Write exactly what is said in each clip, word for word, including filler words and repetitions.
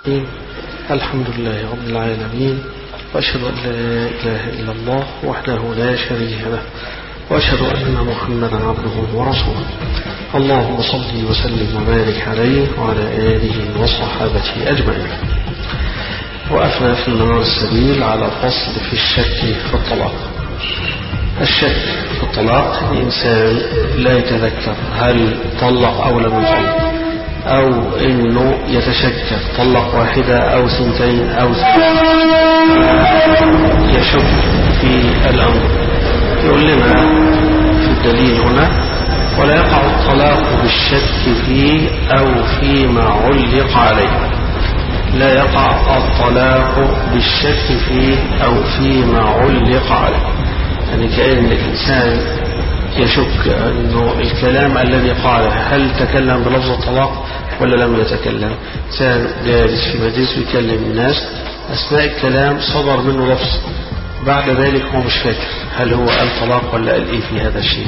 الحمد لله رب العالمين، وأشهد أن لا إله إلا الله وحده لا شريك له، وأشهد أن محمدا عبده ورسوله. اللهم صل وسلم وبارك عليه وعلى آله وصحابته أجمعين. وقفنا في منار السبيل على فصل في الشك في الطلاق. الشك في الطلاق الإنسان لا يتذكر هل طلق أو لم يطلق، أو إنه يتشكك طلق واحدة أو سنتين أو ثلاثة، يشك في الأمر. يقول لنا في الدليل هنا: ولا يقع الطلاق بالشك فيه أو فيما علق عليه. لا يقع الطلاق بالشك فيه أو فيما علق عليه، يعني كأن الإنسان يشك أنه الكلام الذي قاله هل تكلم بلفظ الطلاق ولا لم يتكلم. إنسان جالس في مجلس ويكلم الناس، أثناء الكلام صدر منه لفظ، بعد ذلك هو مش فاكر هل هو قال طلاق ولا قال إيه في هذا الشيء.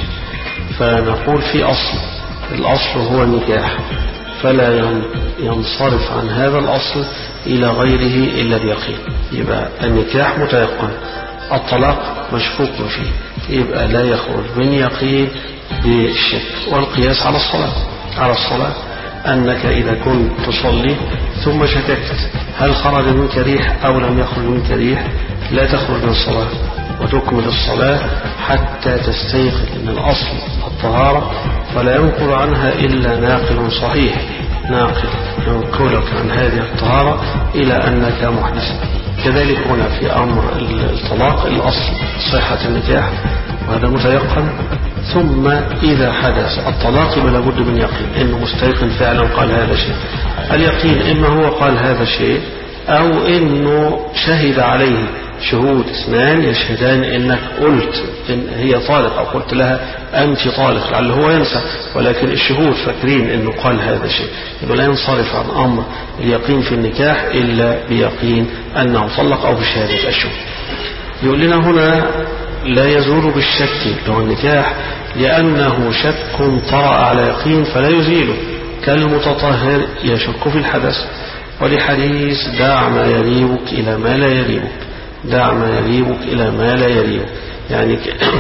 فنقول في أصل، الأصل هو النكاح، فلا ينصرف عن هذا الأصل إلى غيره إلا اليقين. يبقى النكاح متيقن، الطلاق مشكوك فيه، يبقى لا يخرج من يقين بالشك. والقياس على الصلاة، على الصلاة أنك إذا كنت تصلي ثم شككت هل خرج منك ريح أو لم يخرج منك ريح، لا تخرج من الصلاة وتكمل الصلاة حتى تستيقن أن الأصل الطهارة، فلا ينقل عنها إلا ناقل صحيح، ناقل ينقلك عن هذه الطهارة إلى أنك محدث. كذلك هنا في أمر الطلاق الأصل صحة النكاح، وهذا متيقن. ثم إذا حدث الطلاق يبقى لابد من يقين إنه مستيقن فعلا قال هذا الشيء. اليقين إما هو قال هذا الشيء أو إنه شهد عليه شهود اثنان يشهدان إنك قلت إن هي طالق، أو قلت لها أنت طالق، لعله هو ينسى ولكن الشهود فاكرين إنه قال هذا الشيء. يبقى لا ينصرف عن أمر اليقين في النكاح إلا بيقين أنه طلق أو بشهادة الشهود. يقول لنا هنا لا يزول بالشك لو النكاح، لأنه شك طرأ على يقين فلا يزيله، كالمتطهر يشك في الحدث. ولحديث دع ما يريبك إلى ما لا يريبك، دع ما يريبك إلى ما لا يريبك، يعني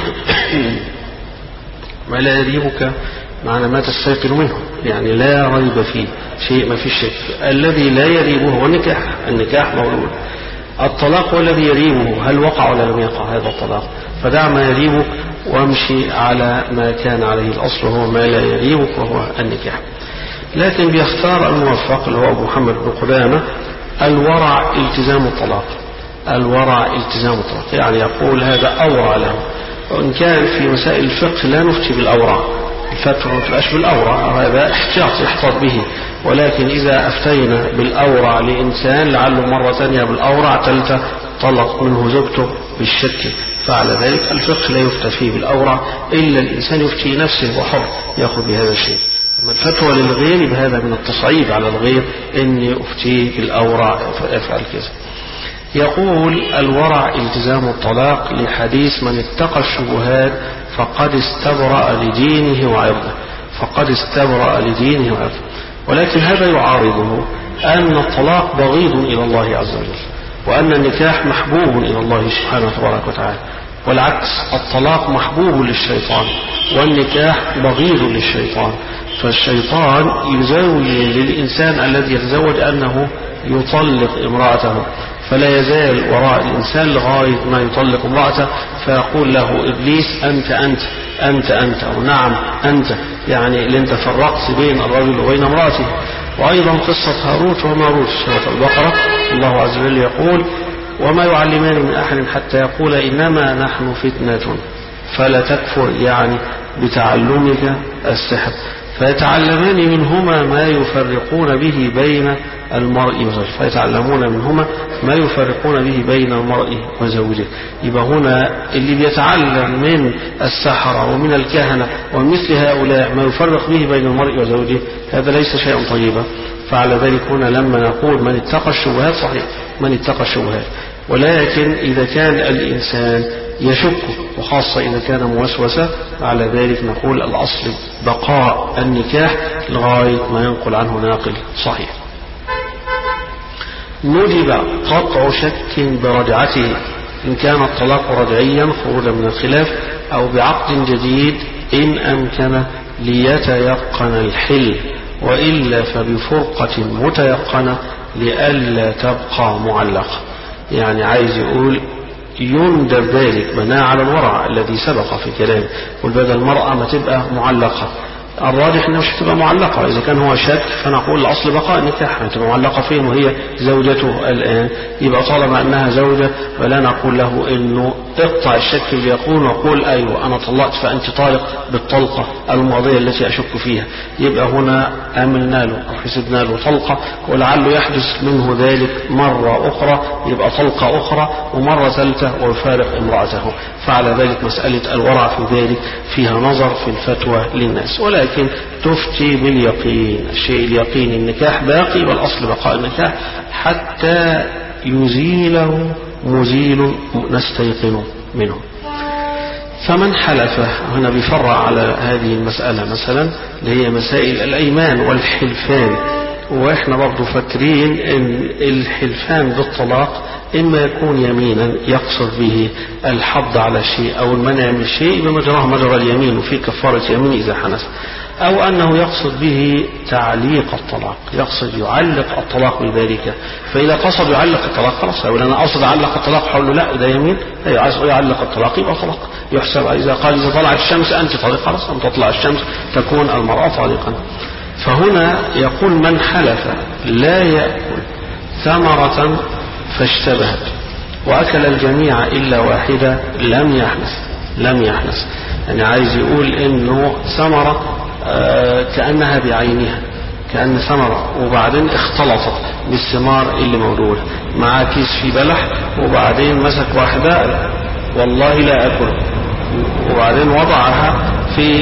ما لا يريبك معنى ما تستيقن منه، يعني لا ريب فيه شيء، ما في شك. الذي لا يريبه هو النكاح، النكاح مولود. الطلاق هو الذي يريبه هل وقع ولا لم يقع هذا الطلاق، فدع ما يريبك وامشي على ما كان عليه الأصل وهو ما لا يريبك وهو النكاح. لكن بيختار الموفق اللي هو أبو محمد بن قدامة الورع التزام الطلاق، الورع التزام الطلاق، يعني يقول هذا أورع له. وإن كان في مسائل الفقه لا نفتي بالأورع، الفتوى ما تبقاش بالأورع، هذا احتياط يحتاط به. ولكن إذا أفتينا بالأورع لإنسان لعله مرة ثانية بالأورع ثالثة طلق منه زوجته بالشك، فعلى ذلك الفقه لا يفتى فيه بالأورع إلا الإنسان يفتي نفسه وحر يأخذ بهذا الشيء. أما الفتوى للغير بهذا من التصعيب على الغير إني أفتيه بالأورع فأفعل كذا. يقول الورع التزام الطلاق لحديث من اتقى الشبهات فقد استبرأ لدينه وعرضه، فقد استبرأ لدينه وعرضه. ولكن هذا يعارضه أن الطلاق بغيض إلى الله عز وجل، وأن النكاح محبوب إلى الله سبحانه وتبارك وتعالى، والعكس الطلاق محبوب للشيطان والنكاح بغيض للشيطان. فالشيطان يزوج للإنسان الذي يتزوج أنه يطلق امرأته، فلا يزال وراء الإنسان لغاية ما يطلق امرأته، فيقول له إبليس أنت أنت أنت أنت ونعم أنت، يعني لأنت فرقت بين الرجل وبين امرأته. وأيضا قصة هاروت وماروت في سورة البقرة، الله عز وجل يقول وما يعلمان من أحد حتى يقول إنما نحن فتنة فلا تكفر، يعني بتعلمك السحر، فيتعلمان منهما ما يفرقون به بين المرء وزوجه، فيتعلمون منهما ما يفرقون به بين المرء وزوجه. يبقى هنا اللي بيتعلم من السحرة ومن الكهنة ومثل هؤلاء ما يفرق به بين المرء وزوجه، هذا ليس شيئا طيبا. فعلى ذلك هنا لما نقول من اتقى الشبهات، صحيح من اتقى الشبهات، ولكن إذا كان الإنسان يشك وخاصة إذا كان موسوسة، على ذلك نقول الأصل بقاء النكاح لغاية ما ينقل عنه ناقل صحيح. ندب قطع شك برجعته إن كان الطلاق رجعيا خروجا من الخلاف أو بعقد جديد إن أمكن ليتيقن الحل، وإلا فبفرقة متيقنة لئلا تبقى معلقة. يعني عايز يقول يندب ذلك بناء على الورع الذي سبق في كلامه، والبدل المرأة ما تبقى معلقة. الراجح انها مش هتبقى معلقة، اذا كان هو شك فنقول الاصل بقاء النكاح، هتبقى معلقة فين وهي زوجته الان؟ يبقى طالما انها زوجة فلا نقول له انه اقطع الشك بيقول وقول ايوه انا طلقت فانت طالق بالطلقة الماضية التي اشك فيها. يبقى هنا املنا له او حسبنا له طلقة، ولعله يحدث منه ذلك مرة اخرى يبقى طلقة اخرى ومرة ثالثة ويفارق امرأته. فعلى ذلك مسألة الورع في ذلك فيها نظر في الفتوى للناس، ولا لكن تفتي باليقين. الشيء اليقين النكاح باقي والأصل بقاء النكاح حتى يزيله مزيل نستيقن منه. فمن حلف هنا بيفرع على هذه المسألة مثلا اللي هي مسائل الأيمان والحلفان، وإحنا برضو فاكرين إن الحلفان بالطلاق إما يكون يمينا يقصد به الحض على شيء أو المنع من شيء بمجراه مجرى اليمين وفي كفارة يمين إذا حنث، أو أنه يقصد به تعليق الطلاق، يقصد يعلق الطلاق بذلك. فإذا قصد يعلق الطلاق خلاص، أو أنا أقصد أعلق الطلاق حول له لا ده يمين يعلق الطلاق يبقى طلاق يحسب. إذا قال إذا طلعت الشمس أنت طالق خلاص، أم تطلع الشمس تكون المرأة طالقا. فهنا يقول من حلف لا يأكل ثمرة فاشتبهت وأكل الجميع إلا واحدة لم يحنث لم يحنث يعني عايز يقول إنه ثمرة آه كأنها بعينها، كأن ثمرة وبعدين اختلطت بالثمار اللي موجودة مع كيس في بلح، وبعدين مسك واحدة والله لا أكل، وبعدين وضعها في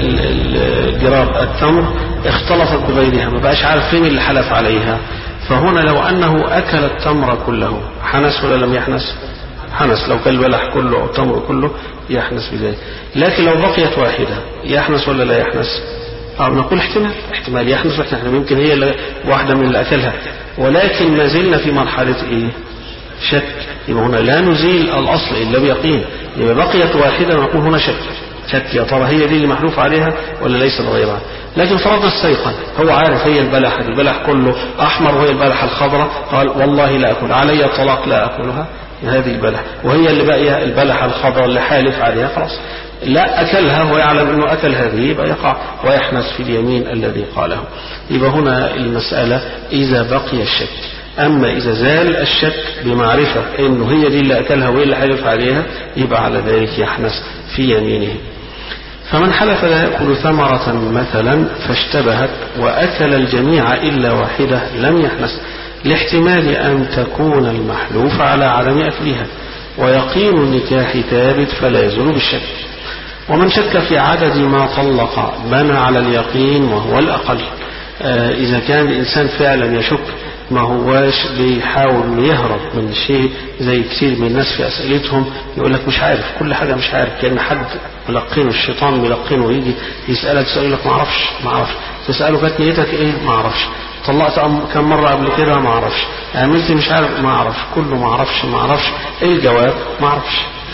الجراب التمر اختلطت بغيرها، ما بقاش عارف فين اللي حلف عليها. فهنا لو أنه أكل التمر كله حنث ولا لم يحنث؟ حنث. لو كان البلح كله أو التمر كله يحنث بذلك. لكن لو بقيت واحدة يحنث ولا لا يحنث؟ أو نقول احتمال احتمال يحنث واحتمال يمكن هي واحدة من اللي أكلها، ولكن ما زلنا في مرحلة إيه؟ شك. يبقى هنا لا نزيل الأصل إلا بيقين، يبقى بقيت واحدة نقول هنا شك شك يا ترى هي دي اللي محلوف عليها ولا ليست غيرها. لكن فرضنا استيقن هو عارف هي البلح البلح كله أحمر وهي البلح الخضراء، قال والله لا أكل علي الطلاق لا أكلها هذه البلح، وهي اللي بقي البلح الخضراء اللي حالف عليها خلاص لا أكلها ويعلم أنه أكل هذه يبقى يقع ويحنث في اليمين الذي قاله. يبقى هنا المسألة إذا بقي الشك. أما إذا زال الشك بمعرفة أنه هي دي اللي أكلها وهي اللي حلف عليها يبقى على ذلك يحنث في يمينه. فمن حلف لا يأكل ثمرة مثلا فاشتبهت وأكل الجميع إلا واحدة لم يحنث، لاحتمال أن تكون المحلوف على عدم أكلها، ويقين النكاح ثابت فلا يزول بالشك. ومن شك في عدد ما طلق بنى على اليقين وهو الأقل. آه إذا كان الإنسان فعلا يشك ما هواش بيحاول يهرب من شيء زي كثير من الناس في أسئلتهم يقول لك مش عارف كل حاجة مش عارف، كأن حد ملقينه الشيطان ملقينه ويجي يسألك سؤال لك ما اعرفش ما اعرفش تسأله كانت نيتك ايه ما اعرفش، طلقت كم مرة قبل كده ما اعرفش، عملت مش عارف ما اعرفش، كله ما اعرفش ما اعرفش ايه الجواب ما اعرفش.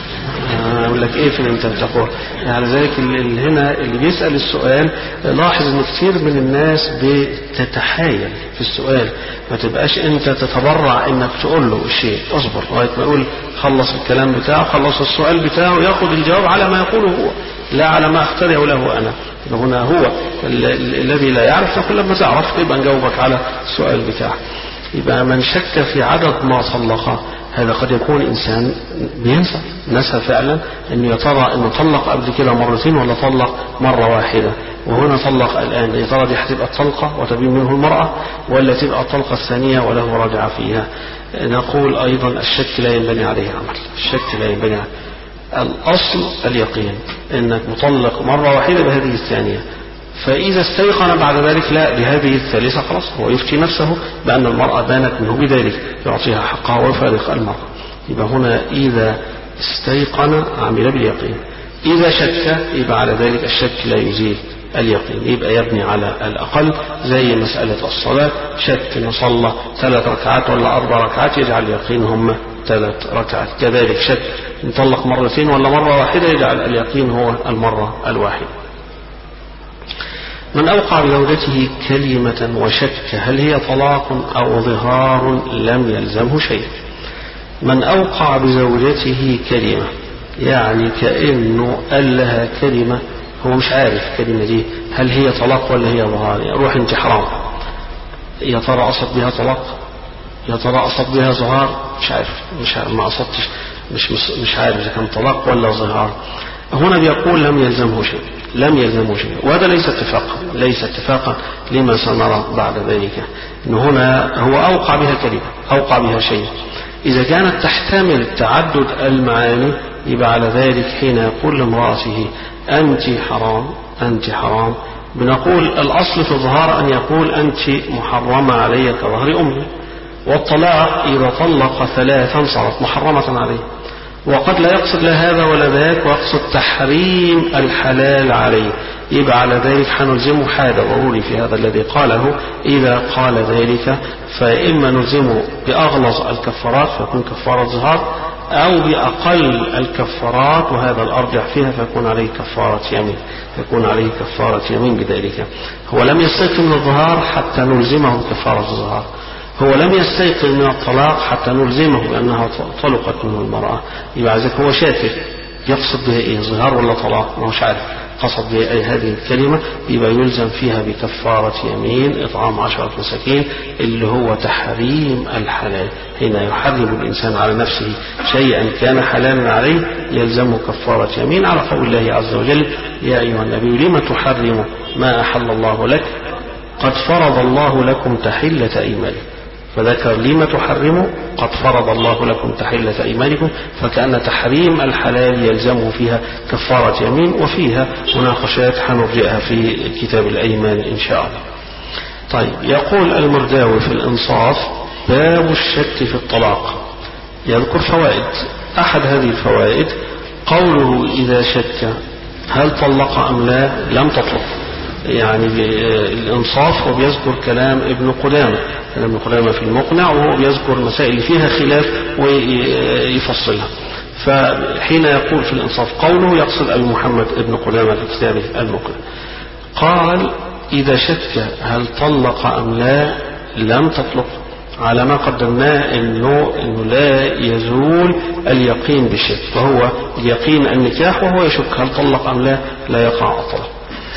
أقول لك إيه في أنت بتقول يعني ذلك اللي هنا اللي بيسأل السؤال لاحظ إن كثير من الناس بتتحايل في السؤال، ما تبقاش أنت تتبرع إنك تقول له الشيء، اصبر لغاية ما يقول خلص الكلام بتاعه خلص السؤال بتاعه يأخذ الجواب على ما يقوله هو لا على ما أخترعه له أنا. هنا هو الذي لا يعرف نقول لما تعرف يبقى نجاوبك على السؤال بتاعه. يبقى من شك في عدد ما طلقه هذا قد يكون إنسان بينسى نسى فعلا أنه يترى أنه طلق قبل كده مرتين ولا طلق مرة واحدة، وهنا طلق الآن يا ترى دي هتبقى الطلقة وتبين منه المرأة ولا تبقى الطلقة الثانية وله رجع فيها. نقول أيضا الشك لا ينبني عليه عمل، الشك لا ينبني عليه. الأصل اليقين أنك مطلق مرة واحدة بهذه الثانية، فإذا استيقن بعد ذلك لا بهذه الثالثة خلاص هو يفتي نفسه بأن المرأة بانت منه بذلك يعطيها حقها ويفارق المرأة. يبقى هنا إذا استيقن عمل باليقين، إذا شك يبقى على ذلك الشك لا يزيل اليقين، يبقى يبني على الأقل زي مسألة الصلاة، شك إنه صلى ثلاث ركعات ولا أربع ركعات يجعل اليقين هم ثلاث ركعات. كذلك شك نطلق مرتين ولا مرة واحدة يجعل اليقين هو المرة الواحدة. من أوقع بزوجته كلمة وشك هل هي طلاق أو ظهار لم يلزمه شيء. من أوقع بزوجته كلمة يعني كأنه قال لها كلمة هو مش عارف الكلمة دي هل هي طلاق ولا هي ظهار، يعني روح انت حرام، يا ترى قصد بها طلاق يا ترى قصد بها ظهار، مش عارف مش عارف ما قصدتش مش مش عارف إذا كان طلاق ولا ظهار. هنا بيقول لم يلزمه شيء لم يلزمه شيء وهذا ليس اتفاقا ليس اتفاقا لما سنرى بعد ذلك. إن هنا هو أوقع بها كلمة أوقع بها شيء، إذا كانت تحتمل تعدد المعاني يبقى على ذلك حين يقول لامرأته أنت حرام أنت حرام بنقول الأصل في الظهار أن يقول أنت محرمة علي كظهر أمي، والطلاق إذا طلق ثلاثا صارت محرمة عليه، وقد لا يقصد لا هذا ولا ذاك ويقصد تحريم الحلال عليه، يبقى على ذلك حنلزمه حاجة ضروري في هذا الذي قاله. إذا قال ذلك فإما نلزمه بأغلظ الكفارات فيكون كفارة ظهار أو بأقل الكفارات وهذا الأرجح فيها فيكون عليه كفارة يمين يكون عليه كفارة يمين بذلك. هو لم يستيقظ من الظهار حتى نلزمه كفارة الظهار، هو لم يستيقظ من الطلاق حتى نلزمه بأنها طلقت منه المرأة، يبقى ذلك هو شاكك يقصد بها إيه ظهار ولا طلاق ما هوش عارف قصد بها أي هذه الكلمة، يبقى يلزم فيها بكفارة يمين إطعام عشرة مساكين اللي هو تحريم الحلال. حين يحرم الإنسان على نفسه شيئا كان حلالا عليه يلزمه كفارة يمين على قول الله عز وجل يا أيها النبي لم تحرم ما أحل الله لك قد فرض الله لكم تحلة أيمانكم، فذكر لما تحرموا قد فرض الله لكم تحلة أيمانكم، فكأن تحريم الحلال يلزمه فيها كفارة يمين، وفيها مناقشات حنرجئها في كتاب الأيمان إن شاء الله. طيب يقول المرداوي في الإنصاف باب الشك في الطلاق، يذكر فوائد. أحد هذه الفوائد قوله إذا شك هل طلق أم لا لم تطلق، يعني الإنصاف هو بيذكر كلام ابن قدامة كلام ابن قدامة في المقنع، وهو بيذكر المسائل اللي فيها خلاف ويفصلها. فحين يقول في الإنصاف قوله يقصد أبي محمد ابن قدامة في كتابه المقنع قال إذا شك هل طلق أم لا لم تطلق، على ما قدمناه إنه, إنه لا يزول اليقين بالشك، فهو يقين النكاح وهو يشك هل طلق أم لا لا يقع الطلاق.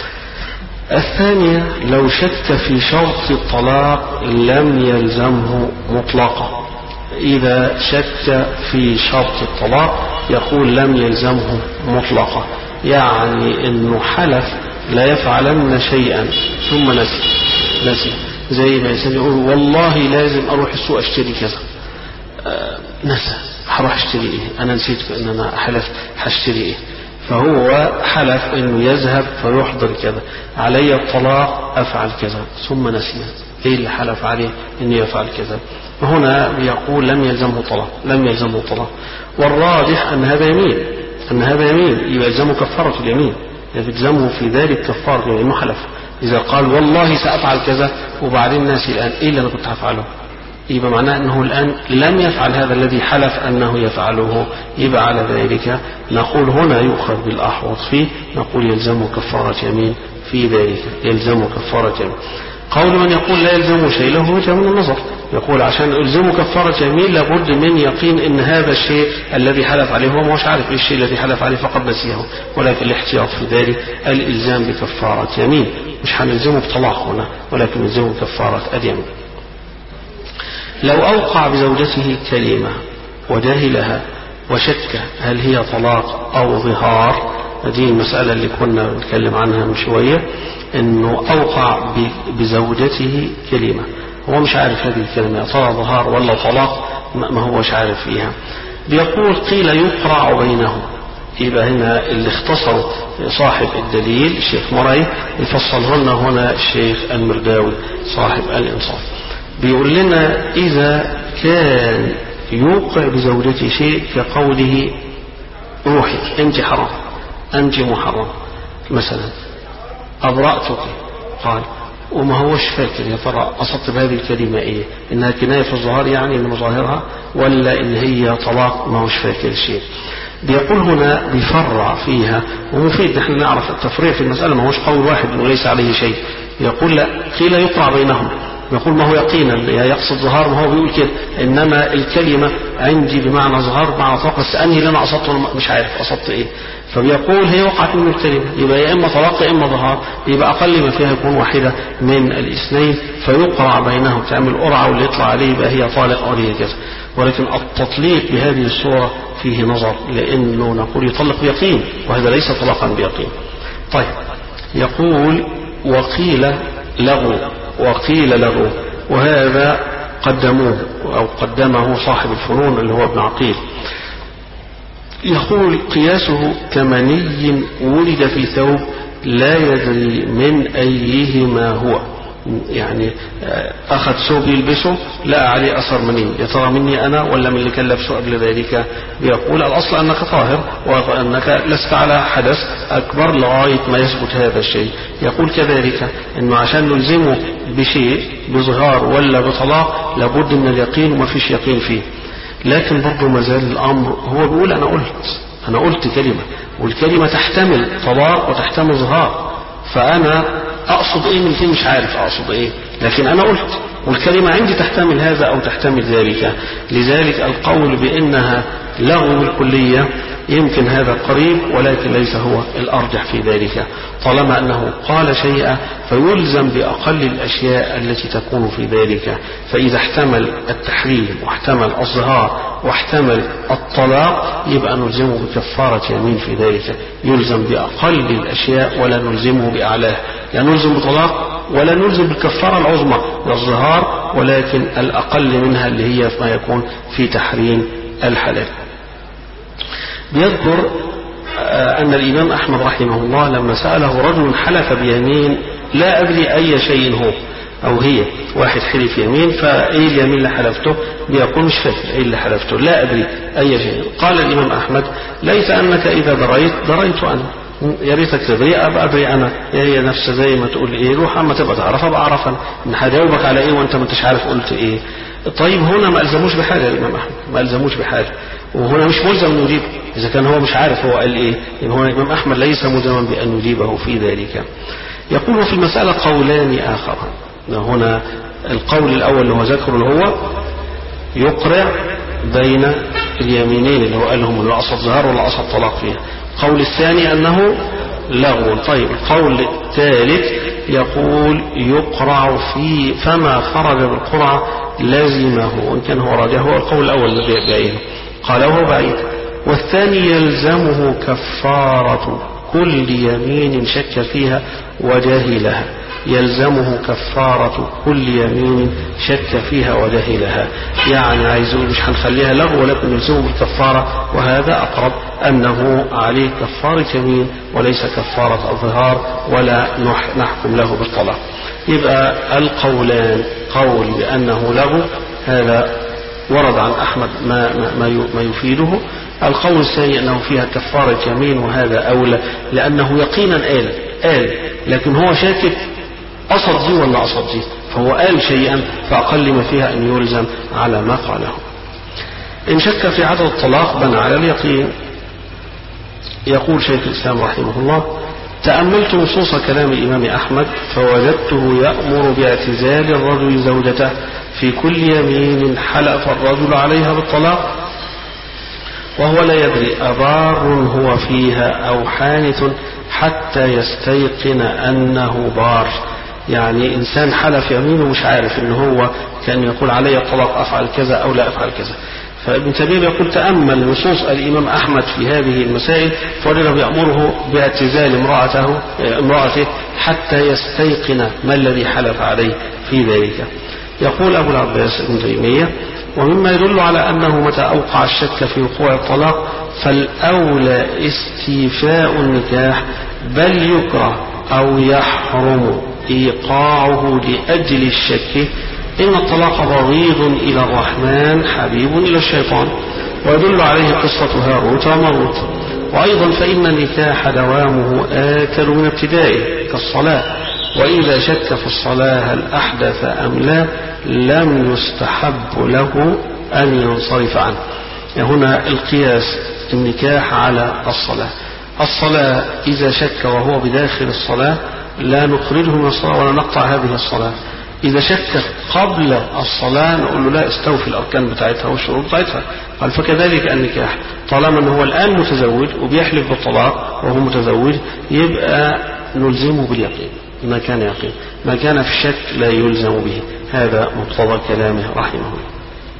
الثانية لو شك في شرط الطلاق لم يلزمه مطلقا، إذا شك في شرط الطلاق يقول لم يلزمه مطلقا، يعني إنه حلف لا يفعلن شيئا ثم نسي نسي زي ما يسأل يقول والله لازم أروح السوق أشتري كذا، آه نسى هروح أشتري إيه أنا نسيت بأن أنا حلفت هشتري إيه، فهو حلف انه يذهب فيحضر كذا علي الطلاق افعل كذا ثم نسي ايه اللي حلف عليه انه يفعل كذا، هنا بيقول لم يلزمه طلاق لم يلزمه طلاق. والراجح ان هذا يمين ان هذا يمين يبقى يلزمه كفارة اليمين، يلزمه في ذلك كفارة لانه حلف. اذا قال والله سافعل كذا وبعدين ناسي الان ايه اللي انا كنت هفعله، يبقى معناه أنه الآن لم يفعل هذا الذي حلف أنه يفعله، يبقى على ذلك نقول هنا يؤخذ بالأحوط فيه نقول يلزمه كفارة يمين في ذلك يلزمه كفارة يمين. قول من يقول لا يلزمه شيء له وجه من النظر، يقول عشان يلزمه كفارة يمين لابد من يقين ان هذا الشيء الذي حلف عليه هو مش عارف ايه الشيء الذي حلف عليه فقد نسيه، ولكن الاحتياط في ذلك الالزام بكفارة يمين، مش هنلزمه بطلاق هنا ولكن نلزمه بكفارة اليمين. لو أوقع بزوجته كلمة وجهلها وشك هل هي طلاق أو ظهار، هذه المسألة اللي كنا نتكلم عنها من شوية، إنه أوقع بزوجته كلمة هو مش عارف هذه الكلمة ترى ظهار ولا طلاق ما هوش عارف فيها، بيقول قيل يقرع بينهم. يبقى هنا اللي اختصر صاحب الدليل الشيخ مرعي يفصلهن هنا الشيخ المرداوي صاحب الإنصاف، بيقول لنا إذا كان يوقع بزوجته شيء كقوله روحي أنت حرام أنت محرم مثلا، أبرأتك، قال وما هوش فاكر يا ترى قصدت بهذه الكلمة إيه، إنها كناية في الظهار يعني من مظاهرها، ولا إن هي طلاق، ما هوش فاكر شيء. بيقول هنا بيفرع فيها، ومفيد نحن نعرف التفريع في المسألة، ما هوش قول واحد وليس عليه شيء. يقول لا، قيل يقرع بينهم، يقول ما هو يقينا يقصد ظهار، ما هو بيقول كده، إنما الكلمة عندي بمعنى ظهار بمعنى طلاق، بس أنهي اللي أنا قصدته مش عارف قصدت إيه. فبيقول هي وقعت منه الكلمة، يبقى يا إما طلاق يا إما ظهار، يبقى أقل ما فيها يكون واحدة من الاثنين، فيقرع بينهم، تعمل قرعة واللي يطلع عليه يبقى هي طالق أو هي كذا. ولكن التطليق بهذه الصورة فيه نظر، لأنه نقول يطلق بيقين، وهذا ليس طلاقا بيقين. طيب يقول وقيل لغو، وقيل لغو، وهذا قدموه أو قدمه صاحب الفنون اللي هو ابن عقيل. يقول قياسه كمني ولد في ثوب لا يدري من أيهما هو، يعني أخذ ثوب يلبسه لقى عليه أثر مني، يا ترى مني أنا ولا من اللي كان لابسه قبل ذلك؟ بيقول الأصل أنك طاهر وأنك لست على حدث أكبر لغاية ما يثبت هذا الشيء. يقول كذلك أنه عشان نلزمه بشيء بظهار ولا بطلاق لابد من اليقين، وما فيش يقين فيه. لكن برضه ما زال الأمر، هو بيقول أنا قلت أنا قلت كلمة، والكلمة تحتمل طلاق وتحتمل ظهار، فأنا أقصد إيه من فيه مش عارف أقصد إيه، لكن أنا قلت والكلمة عندي تحتمل هذا أو تحتمل ذلك. لذلك القول بأنها لغو بالكلية يمكن هذا قريب، ولكن ليس هو الأرجح في ذلك، طالما أنه قال شيئا فيلزم بأقل الأشياء التي تكون في ذلك. فإذا احتمل التحريم واحتمل الظهار واحتمل الطلاق يبقى نلزمه بكفارة يمين في ذلك، يلزم بأقل الأشياء ولا نلزمه بأعلاه، لا نلزم بطلاق ولا نلزم بالكفارة العظمى والظهار، ولكن الأقل منها اللي هي ما يكون في تحريم الحلال. بيذكر أن الإمام أحمد رحمه الله لما سأله رجل حلف بيمين لا أدري أي شيء هو أو هي، واحد حلف يمين، فإيه اليمين اللي حلفته؟ بيقول مش فاكر إيه اللي حلفته، لا أدري أي شيء. قال الإمام أحمد ليس أنك إذا دريت دريت أنا، يا ريتك تدري أبقى أدري أنا، هي نفس زي ما تقول إيه روح أما تبقى تعرف أبقى أعرف أنا، إن هجاوبك على إيه وأنت ما أنتش عارف قلت إيه. طيب هنا ما ألزموش بحاجة الإمام أحمد، ما ألزموش بحاجة، وهنا مش ملزم أن يجيب إذا كان هو مش عارف هو قال إيه، يعني هو الإمام أحمد ليس ملزما بأن يجيبه في ذلك. يقول في المسألة قولان آخران، هنا القول الأول اللي هو ذكر اللي هو يقرع بين اليمينين اللي هو قالهم اللي قصد ظهار ولا قصد طلاق فيها. القول الثاني أنه لغو. طيب القول الثالث يقول يقرع في فما خرج بالقرعة لازمه، وإن كان هو راجع هو القول الأول الذي بعيده قال وهو بعيد. والثاني يلزمه كفارة كل يمين شك فيها وجاهلها، يلزمه كفارة كل يمين شك فيها وجاهلها، يعني عايز يقول مش هنخليها لغو ولكن يلزمه بالكفارة، وهذا أقرب أنه عليه كفارة يمين وليس كفارة الظهار ولا نحكم له بالطلاق. يبقى القولان قول بأنه لغو هذا ورد عن أحمد ما, ما, ما يفيده، القول الثاني أنه فيها كفارة يمين وهذا أولى لأنه يقينا قال قال لكن هو شاكك قصد دي ولا قصد دي، فهو قال شيئا فأقل ما فيها أن يلزم على ما قاله. إن شك في عدد الطلاق بنى على اليقين. يقول شيخ الإسلام رحمه الله تأملت نصوص كلام الإمام أحمد فوجدته يأمر باعتزال الرجل زوجته في كل يمين حلف الرجل عليها بالطلاق وهو لا يدري أبار هو فيها أو حانث حتى يستيقن أنه بار. يعني إنسان حلف يمينه مش عارف إن هو كان يقول علي الطلاق أفعل كذا أو لا أفعل كذا. فابن تيمية يقول تأمل نصوص الإمام أحمد في هذه المسائل فوجده يأمره باعتزال امرأته امرأته حتى يستيقن ما الذي حلف عليه في ذلك. يقول أبو العباس ابن تيمية ومما يدل على أنه متى أوقع الشك في وقوع الطلاق فالأولى استيفاء النكاح بل يكره أو يحرم إيقاعه لأجل الشك إن الطلاق بغيض إلى الرحمن حبيب إلى الشيطان. ويدل عليه قصة هاروت وماروت وأيضا فإن النكاح دوامه آكل من ابتدائه كالصلاة، وإذا شك في الصلاة هل أحدث أم لا لم يستحب له أن ينصرف عنه. هنا القياس النكاح على الصلاة. الصلاة إذا شك وهو بداخل الصلاة لا نخرجه من الصلاة ولا نقطع هذه الصلاة. إذا شك قبل الصلاة نقول له لا، استوفي الأركان بتاعتها والشروط بتاعتها. قال فكذلك النكاح، طالما أنه هو الآن متزوج وبيحلف بالطلاق وهو متزوج يبقى نلزمه باليقين ما كان يقين، ما كان في الشك لا يلزم به. هذا مقتضى كلامه رحمه الله.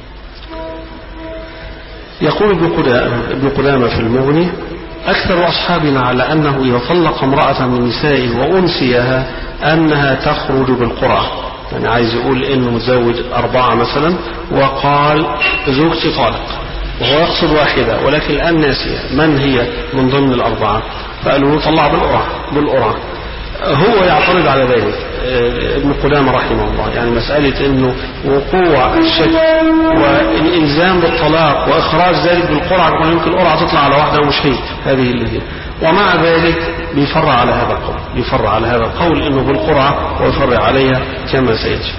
يقول ابن قدامة في المغني: أكثر أصحابنا على أنه إذا طلق امرأة من نسائه وأنسيها أنها تخرج بالقرعة. يعني عايز يقول إنه متزوج أربعة مثلا وقال زوجتي طالق، وهو يقصد واحدة ولكن الآن ناسية من هي من ضمن الأربعة، فقالوا له طلع بالقرعة بالقرعة. هو يعترض على ذلك ابن قدامة رحمه الله، يعني مسألة انه وقوع الشك والإلزام بالطلاق وإخراج ذلك بالقرعة، كما يمكن القرعة تطلع على واحدة ومش هي هذه اللي هي، ومع ذلك بيفرع على هذا القول بيفرع على هذا القول انه بالقرعة ويفرع عليها كما سيأتي.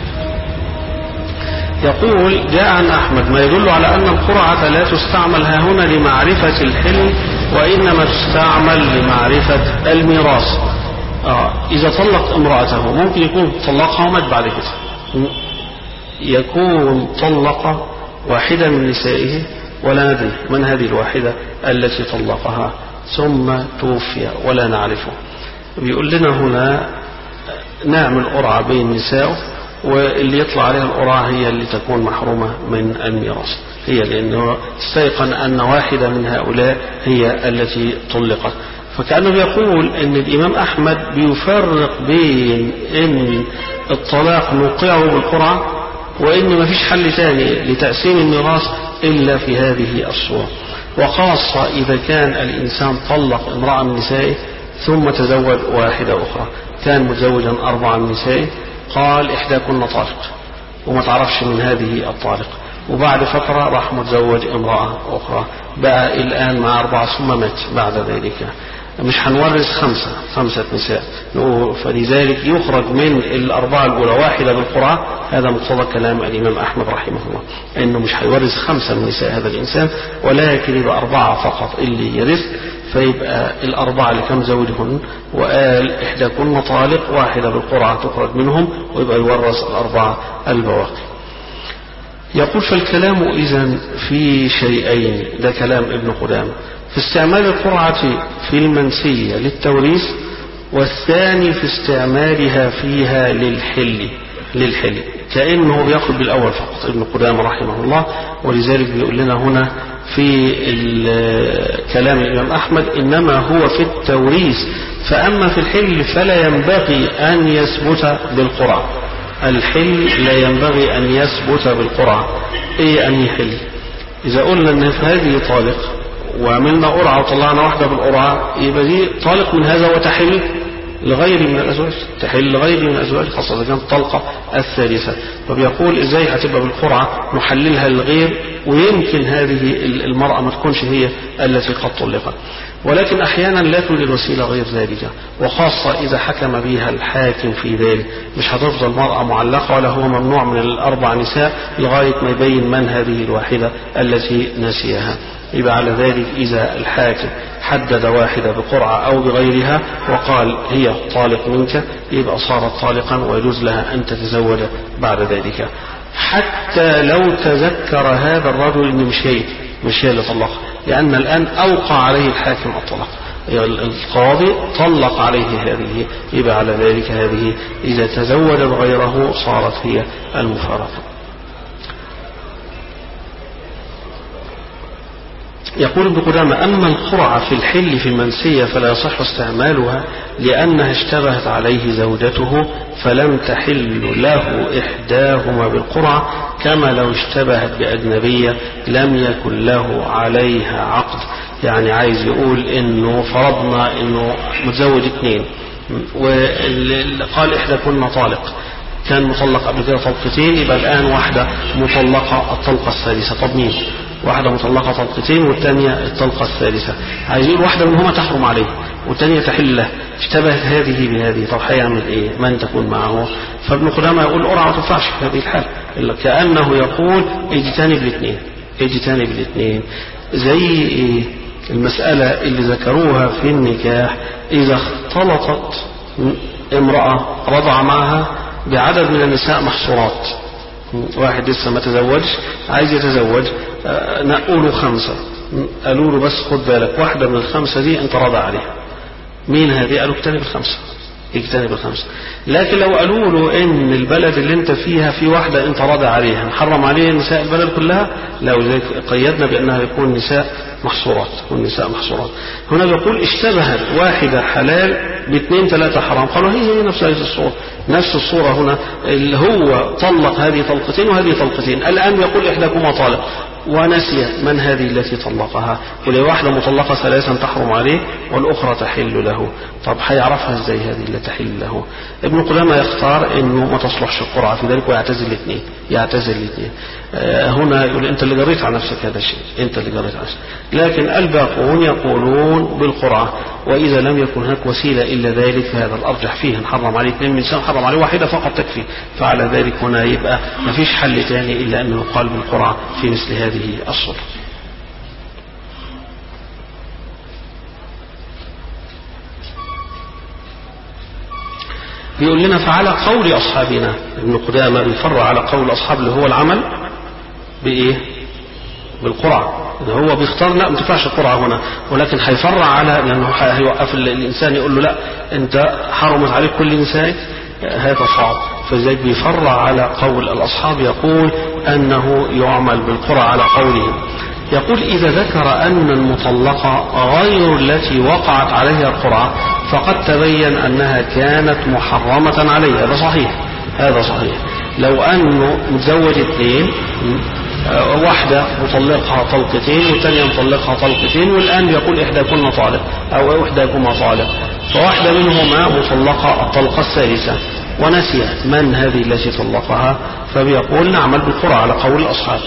يقول: جاء عن أحمد ما يدل على أن القرعة لا تستعمل ها هنا لمعرفة الحل، وإنما تستعمل لمعرفة الميراث. آه إذا طلق امرأته ممكن يكون طلقها ومات بعد كده، يكون طلق واحدة من نسائه ولا ندري من هذه الواحدة التي طلقها ثم توفي ولا نعرفه. بيقول لنا هنا نعمل قرعة بين نسائه، واللي يطلع عليها القرعة هي اللي تكون محرومة من الميراث، هي لأنه استيقن أن واحدة من هؤلاء هي التي طلقت. فكأنه يقول أن الإمام أحمد بيفرق بين أن الطلاق نوقعه بالقرعة وأن ما فيش حل ثاني لتقسيم الميراث إلا في هذه الصورة، وخاصة إذا كان الإنسان طلق امرأة من نسائه ثم تزوج واحدة أخرى. كان متزوجا أربعة من نسائه، قال إحداكن طالق وما تعرفش من هذه الطالق، وبعد فترة راح متزوج امرأة أخرى، بقى الآن مع أربعة ثم مات بعد ذلك. مش هنورث خمسة خمسة نساء، فلذلك يخرج من الأربعة الأولى واحدة بالقرعة. هذا مقتضى كلام الإمام أحمد رحمه الله، إنه مش هيورث خمسة من نساء هذا الإنسان، ولكن يبقى أربعة فقط اللي يرث، فيبقى الأربعة اللي كان زوجهن وقال إحداكن طالق، واحدة بالقرعة تخرج منهم ويبقى يورث الأربعة البواقي. يقول: فالكلام إذن في شيئين، ده كلام ابن قدامة، في استعمال القرعة في المنسية للتوريث، والثاني في استعمالها فيها للحل للحل كأنه بيأخذ بالأول فقط ابن قدامة رحمه الله. ولذلك بيقول لنا هنا في كلام الإمام أحمد إنما هو في التوريث، فأما في الحل فلا ينبغي أن يثبت بالقرعة. الحل لا ينبغي أن يثبت بالقرعة. إيه أن يحل؟ إذا قلنا أن في هذه طالق وعملنا قرعة وطلعنا واحدة بالقرعة، يبقى دي طالق من هذا وتحل لغير من الأزواج، تحل لغير من الأزواج، خاصة إذا كانت الطلقة الثالثة. فبيقول إزاي هتبقى بالقرعة نحللها للغير، ويمكن هذه المرأة ما تكونش هي التي قد طلقت، ولكن أحيانا لا توجد وسيلة غير ذلك، وخاصة إذا حكم بها الحاكم في ذلك. مش هتفضل المرأة معلقة ولا هو ممنوع من الأربع نساء لغاية ما يبين من هذه الواحدة التي نسيها. يبقى على ذلك إذا الحاكم حدد واحدة بقرعة أو بغيرها وقال هي طالق منك، يبقى صارت طالقا ويجوز لها أن تتزوج بعد ذلك، حتى لو تذكر هذا الرجل إن مش هي مش هي اللي طلقها، لأن الآن أوقع عليه الحاكم الطلاق، القاضي طلق عليه هذه، يبقى على ذلك هذه إذا تزوج غيره صارت هي المفارقة. يقول ابن قدامة: أما القرعة في الحل في المنسية فلا يصح استعمالها لأنها اشتبهت عليه زوجته فلم تحل له إحداهما بالقرعة، كما لو اشتبهت بأجنبية لم يكن له عليها عقد. يعني عايز يقول إنه فرضنا إنه متزوج اثنين وقال إحدى كنا طالق، كان مطلق قبل كده طلقتين، يبقى الآن واحدة مطلقة الطلقة الثالثة. طب مين؟ واحدة مطلقة طلقتين والثانية الطلقة الثالثة، عايز يقول واحدة منهما تحرم عليه والثانية تحل له، اشتبهت هذه بهذه، طب هيعمل ايه؟ من تكون معه؟ فابن قدامة يقول قرعة ما تنفعش في هذه الحال، كأنه يقول اجتنب الاثنين، اجتنب الاثنين. زي ايه؟ المسألة اللي ذكروها في النكاح، إذا اختلطت امرأة رضع معها بعدد من النساء محصورات، واحد لسه ما تزوجش عايز يتزوج، نقوله خمسة، قالوا له بس خد بالك واحدة من الخمسة دي انت راضع عليها، مين هذه؟ قالوا اجتنب الخمسة، اجتنب الخمسة. لكن لو قالوا له ان البلد اللي انت فيها في واحدة انت راضع عليها، نحرم عليه نساء البلد كلها؟ لو ذلك قيدنا بانها يكون نساء محصورات، يكون نساء محصورات. هنا بيقول اشتبهت واحدة حلال باثنين ثلاثة حرام، قالوا هي هي نفس هذه الصورة، نفس الصورة هنا اللي هو طلق هذه طلقتين وهذه طلقتين، الآن يقول إحداكما طالق ونسي من هذه التي طلقها، ولو واحدة مطلقة ثلاثا تحرم عليه والأخرى تحل له، طب هيعرفها ازاي هذه اللي تحل له؟ ابن قدامة يختار انه ما تصلحش القرعة في ذلك ويعتزل الاثنين، يعتزل الاثنين. آه هنا يقول انت اللي جريت على نفسك هذا الشيء، انت اللي جريت على نفسك. لكن الباقون يقولون بالقرعة، واذا لم يكن هناك وسيلة الا ذلك فهذا الارجح فيه، نحرم عليه اثنين من سنة، حرم عليه واحدة فقط تكفي، فعلى ذلك هنا يبقى ما فيش حل ثاني الا انه يقال بالقرعة في مثل هذه الصورة. بيقول لنا فعلى قول أصحابنا، ابن قدامة بيفرع على قول أصحاب اللي هو العمل بإيه؟ بالقرعة. هو بيختار لا ما تنفعش القرعة هنا، ولكن هيفرع على، لأنه هيوقف الإنسان يقول له لا أنت حرمت عليك كل نسائك، هذا صعب، فذلك بيفرع على قول الأصحاب، يقول أنه يعمل بالقرعة على قولهم. يقول إذا ذكر أن المطلقة غير التي وقعت عليها القرعة فقد تبين أنها كانت محرمة عليه، هذا صحيح، هذا صحيح. لو أنه متزوج اثنين، واحدة مطلقها طلقتين والثانية مطلقها طلقتين، والآن يقول إحداكن طالق أو إحداكما طالق، فواحدة منهما مطلقة الطلقة الثالثة ونسي من هذه التي طلقها، فبيقول نعمل بالقرعة على قول الأصحاب.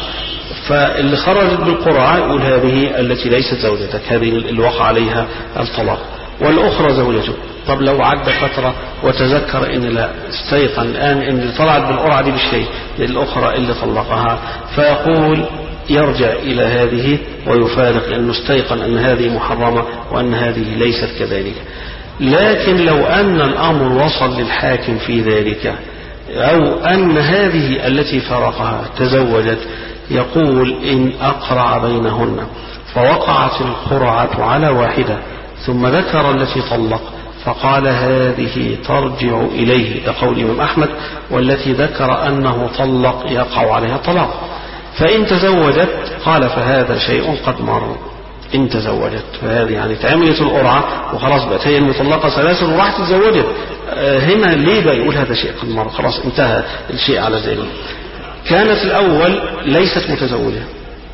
فاللي خرجت بالقرعة يقول هذه التي ليست زوجتك، هذه اللي وقع عليها الطلاق، والأخرى زوجته. طب لو عدى فترة وتذكر ان لا استيقن الآن ان اللي طلعت بالقرعة دي بالشيء للأخرى اللي طلقها، فيقول يرجع إلى هذه ويفارق لأنه استيقن أن هذه محرمة وأن هذه ليست كذلك. لكن لو أن الأمر وصل للحاكم في ذلك، أو أن هذه التي فرقها تزوجت، يقول إن أقرع بينهن فوقعت القرعة على واحدة ثم ذكر التي طلق فقال هذه ترجع إليه، لقول الإمام أحمد، والتي ذكر أنه طلق يقع عليها طلاق. فإن تزوجت قال فهذا شيء قد مر، إن تزوجت فهذه يعني تعملت القرعة وخلاص بقت هي المطلقة ثلاثا وراحت تزوجت، هنا ليه بقى يقول هذا شيء قد مر؟ خلاص انتهى الشيء على ذلك. كانت الأول ليست متزوجة،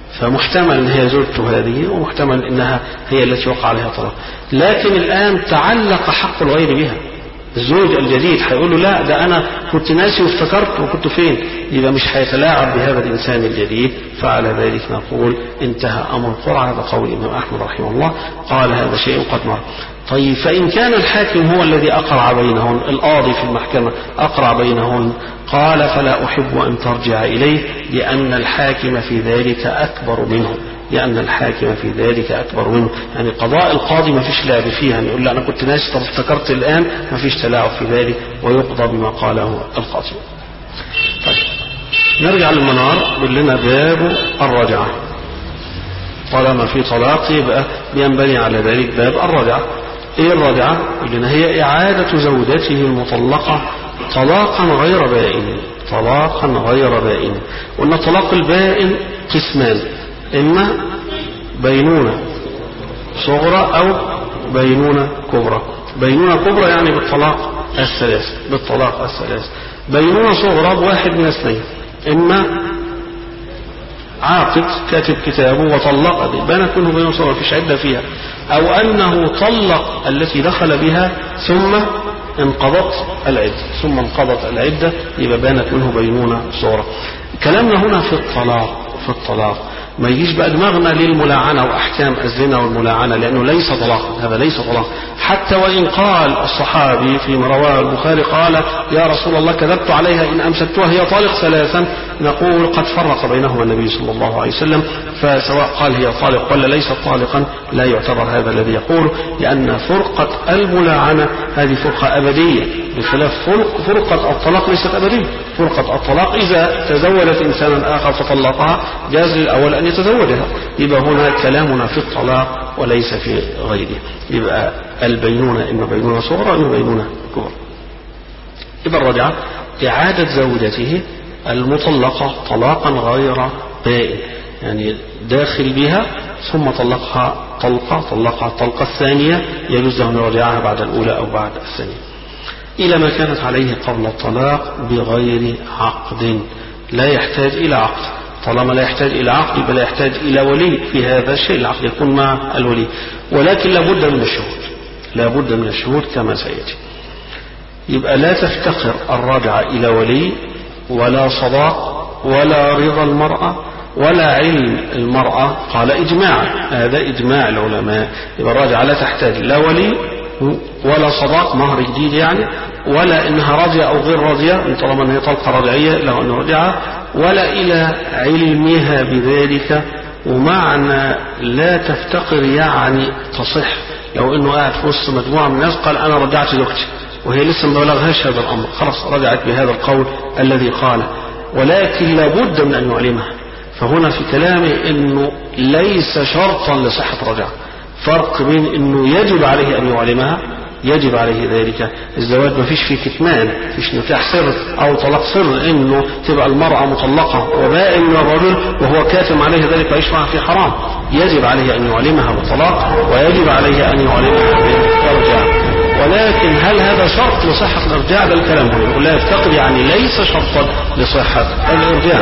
فمحتمل ان هي زوجته هذه ومحتمل انها هي التي وقع عليها طلاق، لكن الآن تعلق حق الغير بها. الزوج الجديد هيقول له لا ده انا كنت ناسي وافتكرت وكنت فين، يبقى مش هيتلاعب بهذا الانسان الجديد، فعلى ذلك نقول انتهى امر القرعة. هذا قول الامام احمد رحمه الله، قال هذا شيء قد مر. طيب فإن كان الحاكم هو الذي أقرع بينهن، القاضي في المحكمة أقرع بينهن، قال فلا أحب أن ترجع إليه لأن الحاكم في ذلك أكبر منه، لأن الحاكم في ذلك أكبر منه. يعني قضاء القاضي ما فيش لعب فيها، يعني يقول لا أنا كنت ناسي طب افتكرت الآن، ما فيش تلاعب في ذلك ويقضى بما قاله القاضي. طيب نرجع للمنار، يقول لنا باب الرجعة. طالما في طلاق يبقى ينبني على ذلك باب الرجعة. ايه الرجعة؟ لأن هي إعادة زوجته المطلقة طلاقا غير بائن، طلاقا غير بائن. وأن الطلاق البائن قسمان، إما بينونة صغرى أو بينونة كبرى. بينونة كبرى يعني بالطلاق الثلاث، بالطلاق الثلاث. بينونة صغرى بواحد من اثنين، إما عاقد كاتب كتابه وطلق دي بانت منه بينونة صغرى فيش عدة فيها، أو أنه طلق التي دخل بها ثم انقضت العدة، ثم انقضت العدة يبقى بانت منه بينونة صغرى. كلامنا هنا في الطلاق، في الطلاق ما يجيش بقى دماغنا للملاعنة وأحكام الزنا والملاعنة، لأنه ليس طلاق، هذا ليس طلاق. حتى وإن قال الصحابي في رواه البخاري قال يا رسول الله كذبت عليها إن أمسكتها هي طالق ثلاثا، نقول قد فرق بينهما النبي صلى الله عليه وسلم، فسواء قال هي طالق ولا ليست طالقا لا يعتبر هذا الذي يقوله، لأن فرقة الملاعنة هذه فرقة أبدية، بخلاف فرق فرقة الطلاق ليست أبدية. فرقة الطلاق إذا تزوجت إنسانا آخر فطلقها جاز للأول أن يتزوجها، يبقى هنا كلامنا في الطلاق وليس في غيره. يبقى البينونة إما بينونة صغرى إما بينونة كبرى. يبقى الرجعة إعادة زوجته المطلقة طلاقا غير بائن، يعني داخل بها ثم طلقها طلقة طلقها الطلقة الثانية يجوز له أن يرجعها بعد الأولى أو بعد الثانية إلى ما كانت عليه قبل الطلاق بغير عقد. لا يحتاج إلى عقد، طالما لا يحتاج إلى عقد يبقى لا يحتاج إلى ولي في هذا الشيء، العقد يكون مع الولي، ولكن لابد من الشهود، لابد من الشهود كما سيأتي. يبقى لا تفتقر الرجعة إلى ولي ولا صداق ولا رضا المرأة ولا علم المرأة، قال إجماع، هذا إجماع العلماء. يبقى الرجعة لا تحتاج لا ولي ولا صداق مهر جديد يعني، ولا إنها راضية أو غير راضية طالما أنها طلقة رجعية له أن رجعها، ولا إلى علمها بذلك. ومعنى لا تفتقر يعني تصح، لو أنه قاعد في وسط مجموعة من الناس قال أنا رجعت زوجتي وهي لسه ما بلغهاش هذا الأمر، خلاص رجعت بهذا القول الذي قاله، ولكن لابد من أن يعلمها. فهنا في كلامه أنه ليس شرطا لصحة رجعة، فرق بين أنه يجب عليه أن يعلمها، يجب عليه ذلك. الزواج ما فيش فيه كتمان، فيش نكاح سر أو طلاق سر، إنه تبقى المرأة مطلقة وبائن من الرجل وهو كاتم عليه ذلك ويشرع في حرام. يجب عليه أن يعلمها بالطلاق ويجب عليه أن يعلمها بالإرجاع، ولكن هل هذا شرط لصحة الإرجاع؟ ده الكلام هنا يقول لا يفتقر، يعني ليس شرطا لصحة الإرجاع.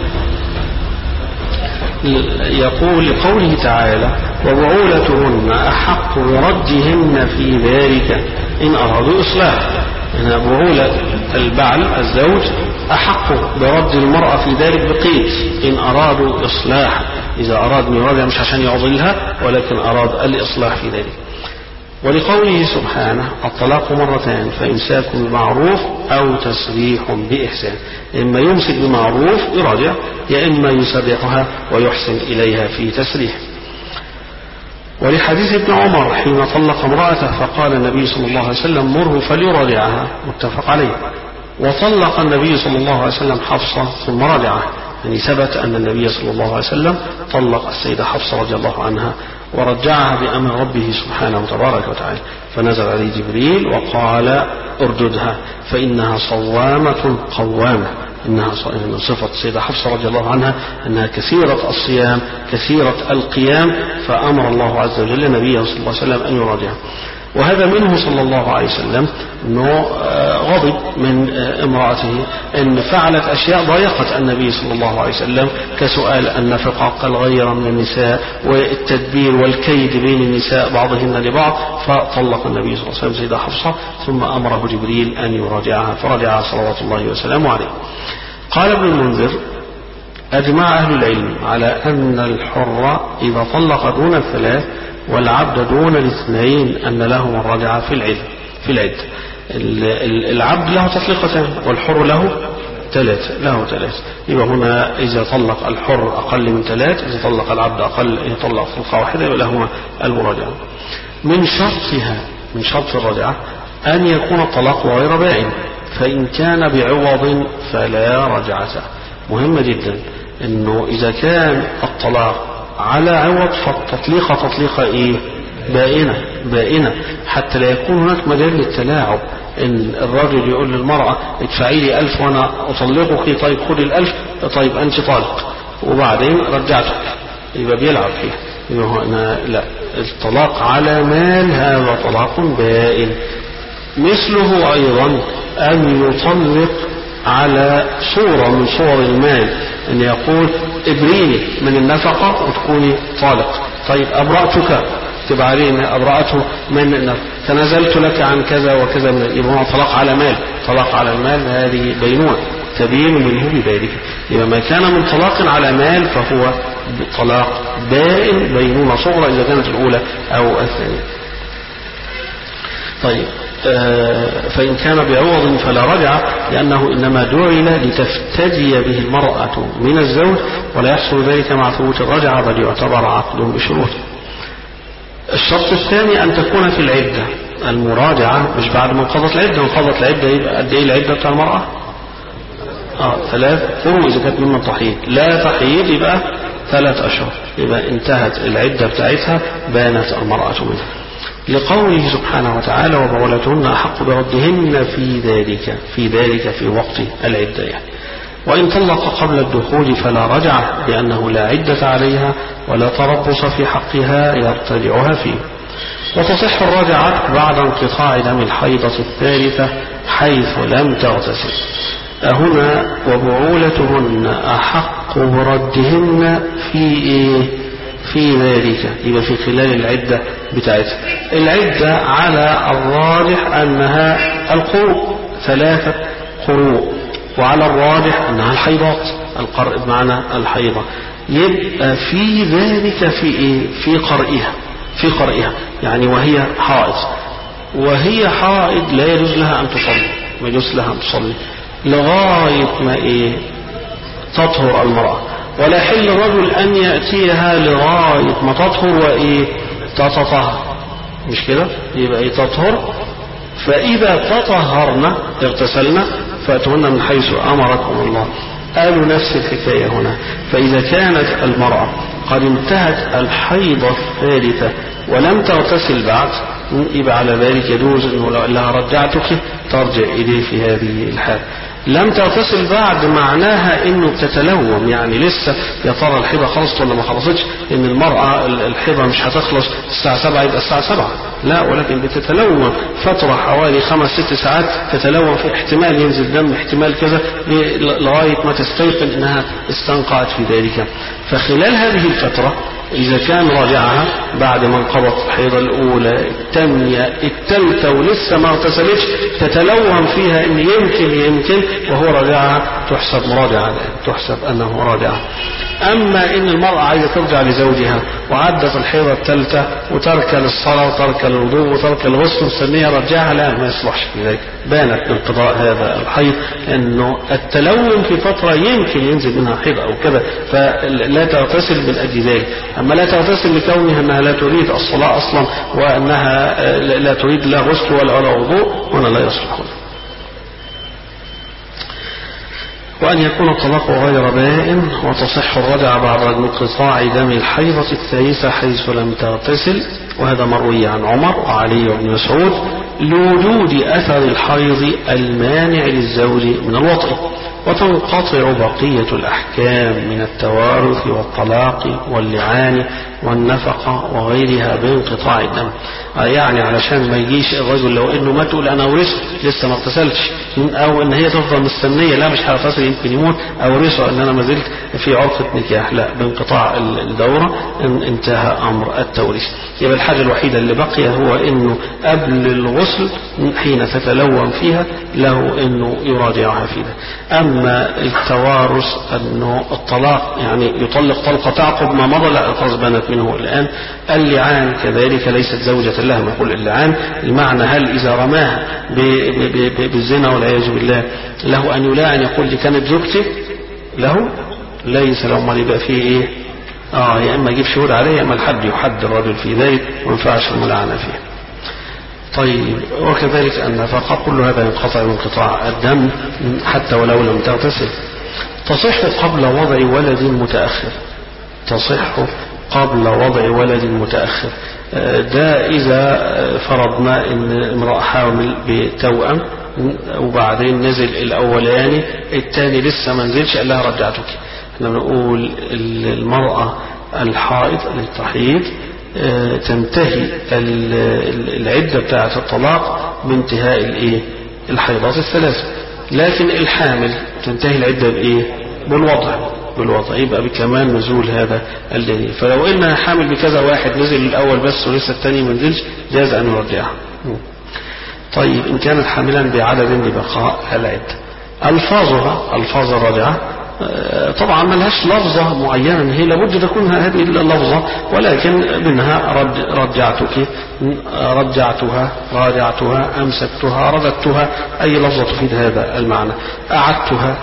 يقول لقوله تعالى وبعولتهن أحق بردهن في ذلك إن أرادوا إصلاح. هنا بعولة البعل الزوج أحق برد المرأة في ذلك بقيد إن أرادوا إصلاح، إذا أراد من يرادها مش عشان يعضلها ولكن أراد الإصلاح في ذلك. ولقوله سبحانه الطلاق مرتان فإمساك بمعروف أو تسريح بإحسان، إما يمسك بمعروف يراجع، يا إما يسرحها ويحسن إليها في تسريح. ولحديث ابن عمر حين طلق امرأته فقال النبي صلى الله عليه وسلم مره فليراجعها، متفق عليه. وطلق النبي صلى الله عليه وسلم حفصة ثم راجعها، يعني ثبت أن النبي صلى الله عليه وسلم طلق السيدة حفصة رضي الله عنها ورجعها بأمر ربه سبحانه وتبارك وتعالى، فنزل عليه جبريل وقال ارددها فإنها صوامة قوامة. إنها من صفة السيدة حفصة رضي الله عنها أنها كثيرة الصيام كثيرة القيام، فأمر الله عز وجل نبيه صلى الله عليه وسلم أن يراجعها. وهذا منه صلى الله عليه وسلم أنه غضب من امرأته أن فعلت أشياء ضايقت النبي صلى الله عليه وسلم كسؤال النفقة كالغيرة من النساء والتدبير والكيد بين النساء بعضهن لبعض، فطلق النبي صلى الله عليه وسلم سيدة حفصة ثم أمره جبريل أن يراجعها فرجعها صلوات الله وسلامه عليه. قال ابن المنذر أجمع أهل العلم على أن الحر إذا طلق دون الثلاث والعبد دون الاثنين أن لهم الرجعة في العد في العد العبد له تطلقتان والحر له ثلاث له ثلاث يبقى هنا إذا طلق الحر أقل من ثلاث، إذا طلق العبد أقل يطلق طلقة واحدة يبقى لهما المراجعة. من شرطها من شرط الرجعة أن يكون الطلاق غير بائن، فإن كان بعوض فلا رجعة. مهمة جدا إنه إذا كان الطلاق على عوض فالتطليقة تطليقة إيه؟ بائنة بائنة حتى لا يكون هناك مجال للتلاعب، إن الرجل يقول للمرأة ادفعي لي ألف وأنا أطلقك، طيب خذي الألف، طيب أنت طالق، وبعدين رجعتك، يبقى بيلعب فيه. يبقى هنا لا، الطلاق على مال هذا طلاق بائن. مثله أيضا أن يطلق على صورة من صور المال، أن يقول ابريني من النفقة وتكوني طالق، طيب أبرأتك تبقى علينا أبرأته من تنازلت لك عن كذا وكذا من يبقى طلاق على مال. طلاق على المال هذه بينونة تبين منه بذلك. يبقى ما كان من طلاق على مال فهو طلاق بائن بينونة صغرى إذا كانت الأولى أو الثانية. طيب آه فإن كان بعوض فلا رجع، لأنه إنما جعل لتفتدي به المرأة من الزوج، ولا يحصل ذلك مع ثبوت الرجعة، بل يعتبر عقد بشروطه. الشرط الثاني أن تكون في العدة. المراجعة مش بعد ما انقضت العدة، انقضت العدة يبقى قد إيه العدة بتاع المرأة؟ آه ثلاث قروء إذا كانت ممن تحيض، لا تحيض يبقى ثلاث أشهر، يبقى انتهت العدة بتاعتها بانت المرأة منها. لقوله سبحانه وتعالى وبعولتهن أحق بردهن في ذلك في ذلك في وقت العدة يعني. وإن طلق قبل الدخول فلا رجعة، لأنه لا عدة عليها ولا تربص في حقها يرتجعها فيه. وتصح الرجعة بعد انقطاع دم الحيضة الثالثة حيث لم تغتسل. هنا وبعولتهن أحق بردهن في إيه؟ في ذلك، يبقى في خلال العدة بتاعتها. العدة على الراجح أنها القروء، ثلاثة قروء، وعلى الراجح أنها الحيضات، القرء بمعنى الحيضة. يبقى في ذلك في إيه؟ في قرئها، في قرئها يعني وهي حائض. وهي حائض لا يجوز لها أن تصلي، ما يجوز لها أن تصلي لغاية ما إيه؟ تطهر المرأة. ولا يحل الرجل أن يأتيها لغاية ما تطهر وإيه؟ تتطهر، مش كده؟ يبقى إيه؟ تطهر. فإذا تطهرنا اغتسلنا فأتونا من حيث أمركم الله. قالوا نفس الحكاية هنا. فإذا كانت المرأة قد انتهت الحيضة الثالثة ولم تغتسل بعد، يبقى على ذلك يجوز أنه لو لها رجعتك ترجع إليه في هذه الحال. لم تغتسل بعد معناها انه بتتلوم، يعني لسه يا ترى الحيضة خلصت ولا ما خلصتش، ان المرأة الحيضة مش هتخلص الساعة سبعة يبقى الساعة سبعة، لا، ولكن بتتلوم فترة حوالي خمس ست ساعات، تتلوم في احتمال ينزل دم، احتمال كذا، لغاية ما تستيقن انها استنقعت في ذلك. فخلال هذه الفترة إذا كان راجعها بعد ما انقضت الحيضة الأولى الثانية الثالثة ولسه ما اغتسلتش، تتلوم فيها إن يمكن يمكن وهو راجعها، تحسب مراجعة، تحسب أنه راجعها. أما إن المرأة عايزة ترجع لزوجها وعدت الحيضة الثالثة وترك للصلاة وترك للوضوء وترك الغسل مستنية رجعها، لا، ما يصلحش في ذلك، بانت بانقضاء هذا الحيض، إنه التلوم في فترة يمكن ينزل منها حيض أو كذا، فلا تغتسل من أجل ذلك. أما لا تغتسل لكونها أنها لا تريد الصلاة أصلا وأنها لا تريد لا غسل ولا وضوء، هنا لا يصلح. وأن يكون الطلاق غير بائن. وتصح الرجعة بعد انقطاع دم الحيضة الثالثة حيث لم تغتسل، وهذا مروي عن عمر وعلي وابن مسعود، لوجود أثر الحيض المانع للزوج من الوطء. وتنقطع بقية الأحكام من التوارث والطلاق واللعان والنفقة وغيرها بانقطاع الدم. يعني علشان ما يجيش الرجل لو انه ما تقول انا ورثت لسه ما اغتسلتش، او ان هي تفضل مستنيه لا مش هغتسل يمكن يموت، او ورثه ان انا ما زلت في عرفه نكاح، لا، بانقطاع الدوره ان انتهى امر التوريث. يبقى الحاجه الوحيده اللي بقي هو انه قبل الغسل حين تتلوم فيها له انه يراجعها فيها. اما التوارث انه الطلاق يعني يطلق طلقه تعقب ما مضى، لا، خلاص بنت منه الان. اللعان كذلك ليست زوجة له، ما يقول اللعان المعنى هل إذا رماها بالزنا والعياذ بالله له أن يلاعن، يقول دي كانت زوجتي له؟ ليس له، ما يبقى فيه إيه؟ آه يا إما يجيب شهود عليه يا إما الحد يحد الرجل في ذلك وما ينفعش الملاعنة فيه. طيب وكذلك النفقة كل هذا ينقطع بانقطاع الدم حتى ولو لم تغتسل. تصح قبل وضع ولد متأخر، تصح قبل وضع ولد متأخر. ده إذا فرضنا إن امرأة حامل بتوأم وبعدين نزل الأولاني الثاني لسه ما نزلش قال لها رجعتك. احنا بنقول المرأة الحائض التحيض تنتهي العدة بتاعة الطلاق بانتهاء الايه الحيضات الثلاثة، لكن الحامل تنتهي العدة بايه بالوضع بالوضع يبقى بكمان نزول هذا الجنين. فلو انها حامل بكذا واحد نزل الاول بس ولسه الثاني ما نزلش جاز ان يرجعها. طيب ان كانت حاملا بعدد لبقاء العدة. الفاظها الفاظ الرجعة طبعا ما لهاش لفظة معينة، هي لابد تكون هذه اللفظة، ولكن منها رد رجعتك، رجعتها، راجعتها، أمسكتها، رددتها، أي لفظة تفيد هذا المعنى. أعدتها.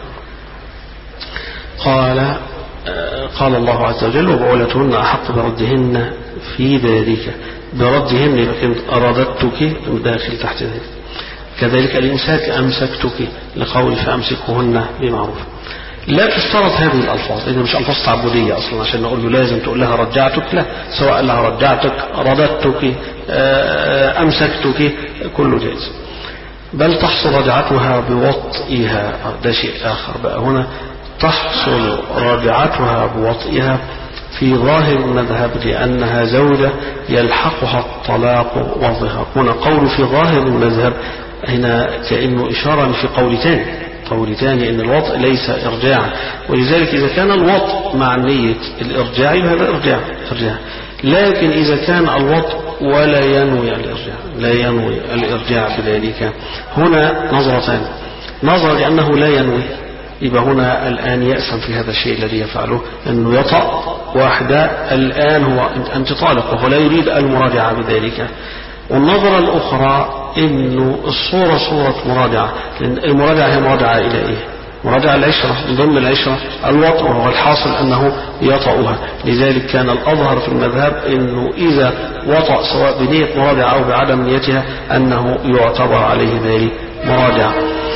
قال قال الله عز وجل وبعولتهن أحق بردهن في ذلك، بردهن لكن رددتك داخل تحت ذلك. كذلك الإمساك أمسكتك لقول فأمسكهن بمعروف. لا تشترط هذه الألفاظ، إذا مش ألفاظ تعبدية أصلا عشان نقول له لازم تقول لها رجعتك، لا، سواء لها رجعتك، رددتك، أمسكتك، كله جائز. بل تحصل رجعتها بوطئها، ده شيء آخر بقى. هنا تحصل رجعتها بوطئها في ظاهر المذهب لأنها زوجة يلحقها الطلاق والظهار. هنا قول في ظاهر المذهب هنا كأنه إشارة في قول تاني، قول تاني إن الوطء ليس إرجاعا، ولذلك إذا كان الوطء مع نية الإرجاع هذا إرجاع إرجاع، لكن إذا كان الوطء ولا ينوي الإرجاع، لا ينوي الإرجاع بذلك، هنا نظرتان. نظرة لأنه لا ينوي، يبقى هنا الآن يأسم في هذا الشيء الذي يفعله، أنه يطأ واحدة الآن هو أنت طالق، وهو لا يريد المراجعة بذلك. والنظرة الأخرى إنه الصورة صورة مراجعة، لأن المراجعة هي مراجعة إلى إيه؟ مراجعة العشرة، من ضمن العشرة الوطء، وهو الحاصل أنه يطأها. لذلك كان الأظهر في المذهب إنه إذا وطأ سواء بنية مراجعة أو بعدم نيتها أنه يعتبر عليه ذلك مراجعة.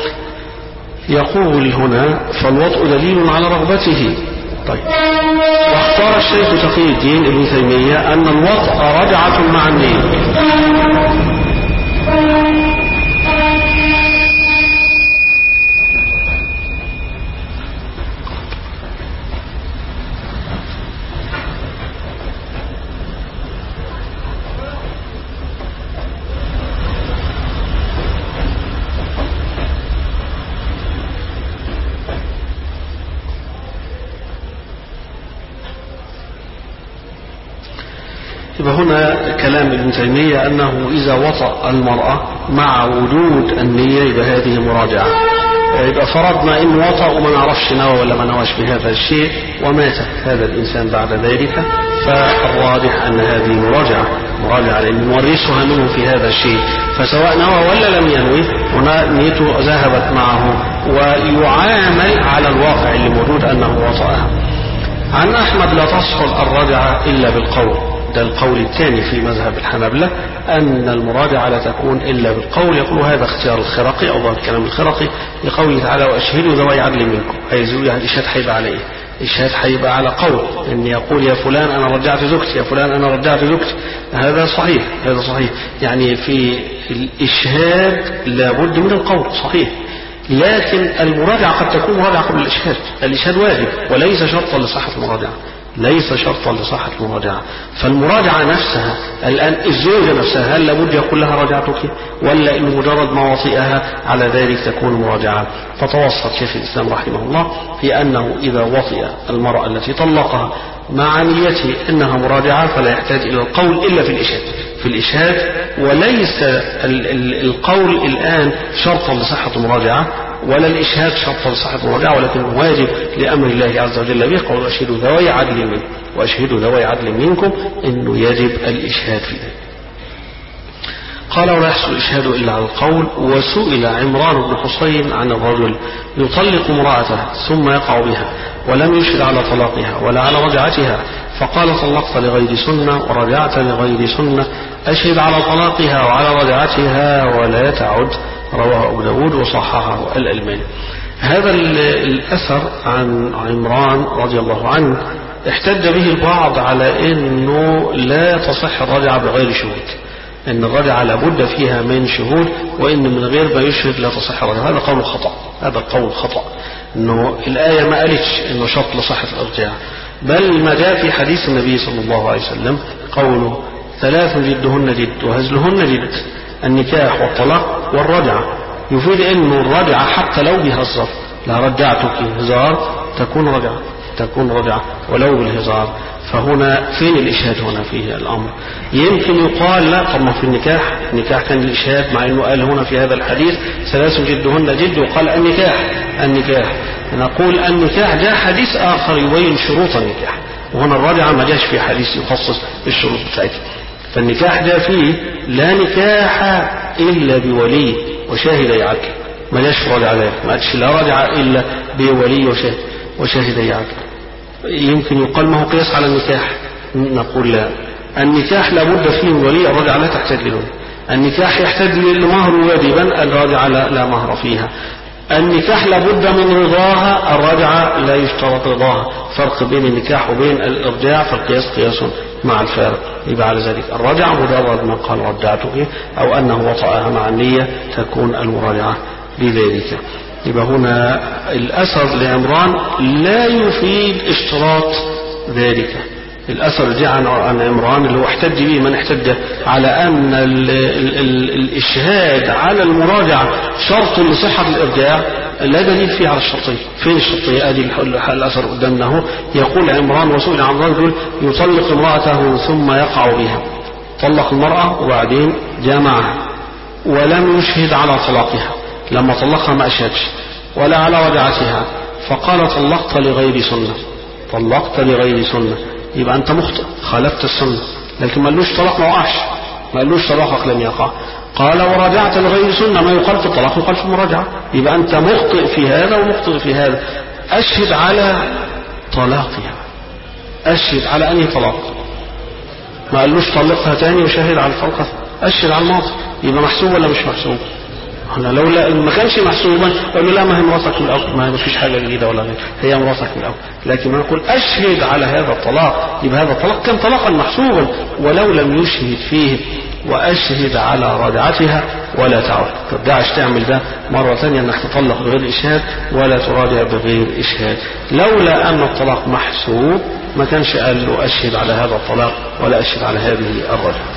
يقول هنا فالوطء دليل على رغبته. طيب، واختار الشيخ تقي الدين ابن تيمية أن الوطء رجعة مع النية. هنا كلام ابن تيمية أنه إذا وطأ المرأة مع وجود النية يبقى هذه مراجعة. يبقى فرضنا إن وطأ وما نعرفش نوى ولا ما نواش بهذا الشيء ومات هذا الإنسان بعد ذلك، فالراجح أن هذه مراجعة مراجعة لأن نورثها منه في هذا الشيء، فسواء نوى ولا لم ينوي هنا نيته ذهبت معه، ويعامل على الواقع اللي موجود أنه وطأها. عن أحمد لا تصحل الرجعة إلا بالقول، ده القول الثاني في مذهب الحنابلة أن المراجعة لا تكون إلا بالقول. يقول هذا اختيار الخرقي أو ظاهر كلام الخرقي لقوله تعالى وأشهدوا ذوي عدل منكم، عايزوا يعني الإشهاد هيبقى على إيه؟ الإشهاد هيبقى على قول، إن يقول يا فلان أنا رجعت زوجتي، يا فلان أنا رجعت زوجتي، هذا صحيح، هذا صحيح. يعني في الإشهاد لابد من القول صحيح، لكن المراجعة قد تكون مراجعة قبل الإشهاد. الإشهاد واجب وليس شرطا لصحة المراجعة، ليس شرطا لصحة المراجعة. فالمراجعة نفسها الآن الزوجة نفسها هل لابد يقول لها راجعتك، ولا إن مجرد ما وطئها على ذلك تكون مراجعة؟ فتوسط شيخ الإسلام رحمه الله في أنه إذا وطئ المرأة التي طلقها مع نيته أنها مراجعة فلا يحتاج إلى القول إلا في الإشهاد، في الإشهاد، وليس القول الآن شرطا لصحة المراجعة ولا الإشهاد شرطا لصحة المراجعة، ولكن واجب لأمر الله عز وجل به قول وأشهدوا ذوي عدل منكم، وأشهدوا ذوي عدل منكم، إنه يجب الإشهاد في ذلك. قال ولا يحصل الإشهاد إلا على القول. وسئل عمران بن حصين عن الرجل يطلق امرأته ثم يقع بها ولم يشهد على طلاقها ولا على رجعتها، فقال طلقت لغير سنة ورجعت لغير سنة، أشهد على طلاقها وعلى رجعتها ولا تعد. رواه أبو داود وصححه الألباني. هذا الأثر عن عمران رضي الله عنه احتج به البعض على أنه لا تصح الرجعة بغير شهود، أن الرجعة لابد فيها من شهود، وإن من غير ما يشهد لا تصح الرجعة. هذا قول خطأ، هذا قول خطأ، أنه الآية ما قالتش أنه شرط لصحة الإرجاع، بل ما جاء في حديث النبي صلى الله عليه وسلم قوله ثلاث جدهن جد وهزلهن جد، النكاح والطلاق والرجعة، يفيد أنه الرجعة حتى لو بهزر لا رجعتك هزار تكون رجعة، تكون رجعة ولو بالهزار. فهنا فين الإشهاد هنا فيه الأمر؟ يمكن يقال لا، طب ما في النكاح، النكاح كان الإشهاد، مع أنه قال هنا في هذا الحديث ثلاث جدهن جد وقال النكاح النكاح نقول النكاح جاء حديث آخر يبين شروط النكاح، وهنا الرجعة ما جاش في حديث يخصص الشروط بتاعتها. فالنكاح جاء فيه لا نكاح إلا بولي وشاهدي عدل، ما جاش في رجعة ذلك، ما قالش لا رجعة إلا بولي وشاهد وشاهدي عدل. يمكن يقال ما هو قياس على النكاح، نقول لا، النكاح لابد فيه من ولي، الرجعة لا تحتاج لولي. النكاح يحتاج للمهر واجبا، الرجعة لا, لا مهر فيها. النكاح لابد من رضاها، الرجعة لا يشترط رضاها. فرق بين النكاح وبين الإرجاع، فالقياس قياس مع الفارق. يبقى على ذلك الرجعة مجرد ما قال رجعته أو أنه وطأها مع النية تكون المراجعة بذلك. يبقى هنا الأثر لعمران لا يفيد اشتراط ذلك. الأثر جاء عن عمران اللي هو احتج به من احتج على أن ال ال ال الإشهاد على المراجعة شرط لصحة الإرجاع، لا دليل فيه على الشرطية. فين الشرطية؟ ادي الأثر قدامنا. يقول عمران وسئل عن رجل يطلق امرأته ثم يقع بها، طلق المرأة وبعدين جامعها ولم يشهد على طلاقها، لما طلقها ما أشهدش ولا على رجعتها، فقال طلقت لغير سنة، طلقت لغير سنة، يبقى أنت مخطئ، خالفت السنة. لكن ما قالوش طلاق ما وقعش، ما قالوش طلاقك لم يقع. قال وراجعت لغير سنة، ما يقال في الطلاق يقال في المراجعة. يبقى أنت مخطئ في هذا ومخطئ في هذا. أشهد على طلاقها، أشهد على أنهي طلاق؟ ما قالوش طلقها تاني وشهد على الطلقة، أشهد على الماضي. يبقى محسوب ولا مش محسوب؟ احنا لو لا ما كانش محسوبا قالوا لا ما هي مراتك من الاول، ما فيش حاجه جديده ولا غير، هي مراتك من الاول. لكن ما نقول اشهد على هذا الطلاق، يبقى هذا الطلاق كان طلاقا محسوبا ولو لم يشهد فيه. واشهد على رجعتها ولا تعود، ما ترجعش تعمل ده مره ثانيه انك تطلق بغير اشهاد ولا تراجع بغير اشهاد. لولا ان الطلاق محسوب ما كانش قال له اشهد على هذا الطلاق ولا اشهد على هذه الرجعه.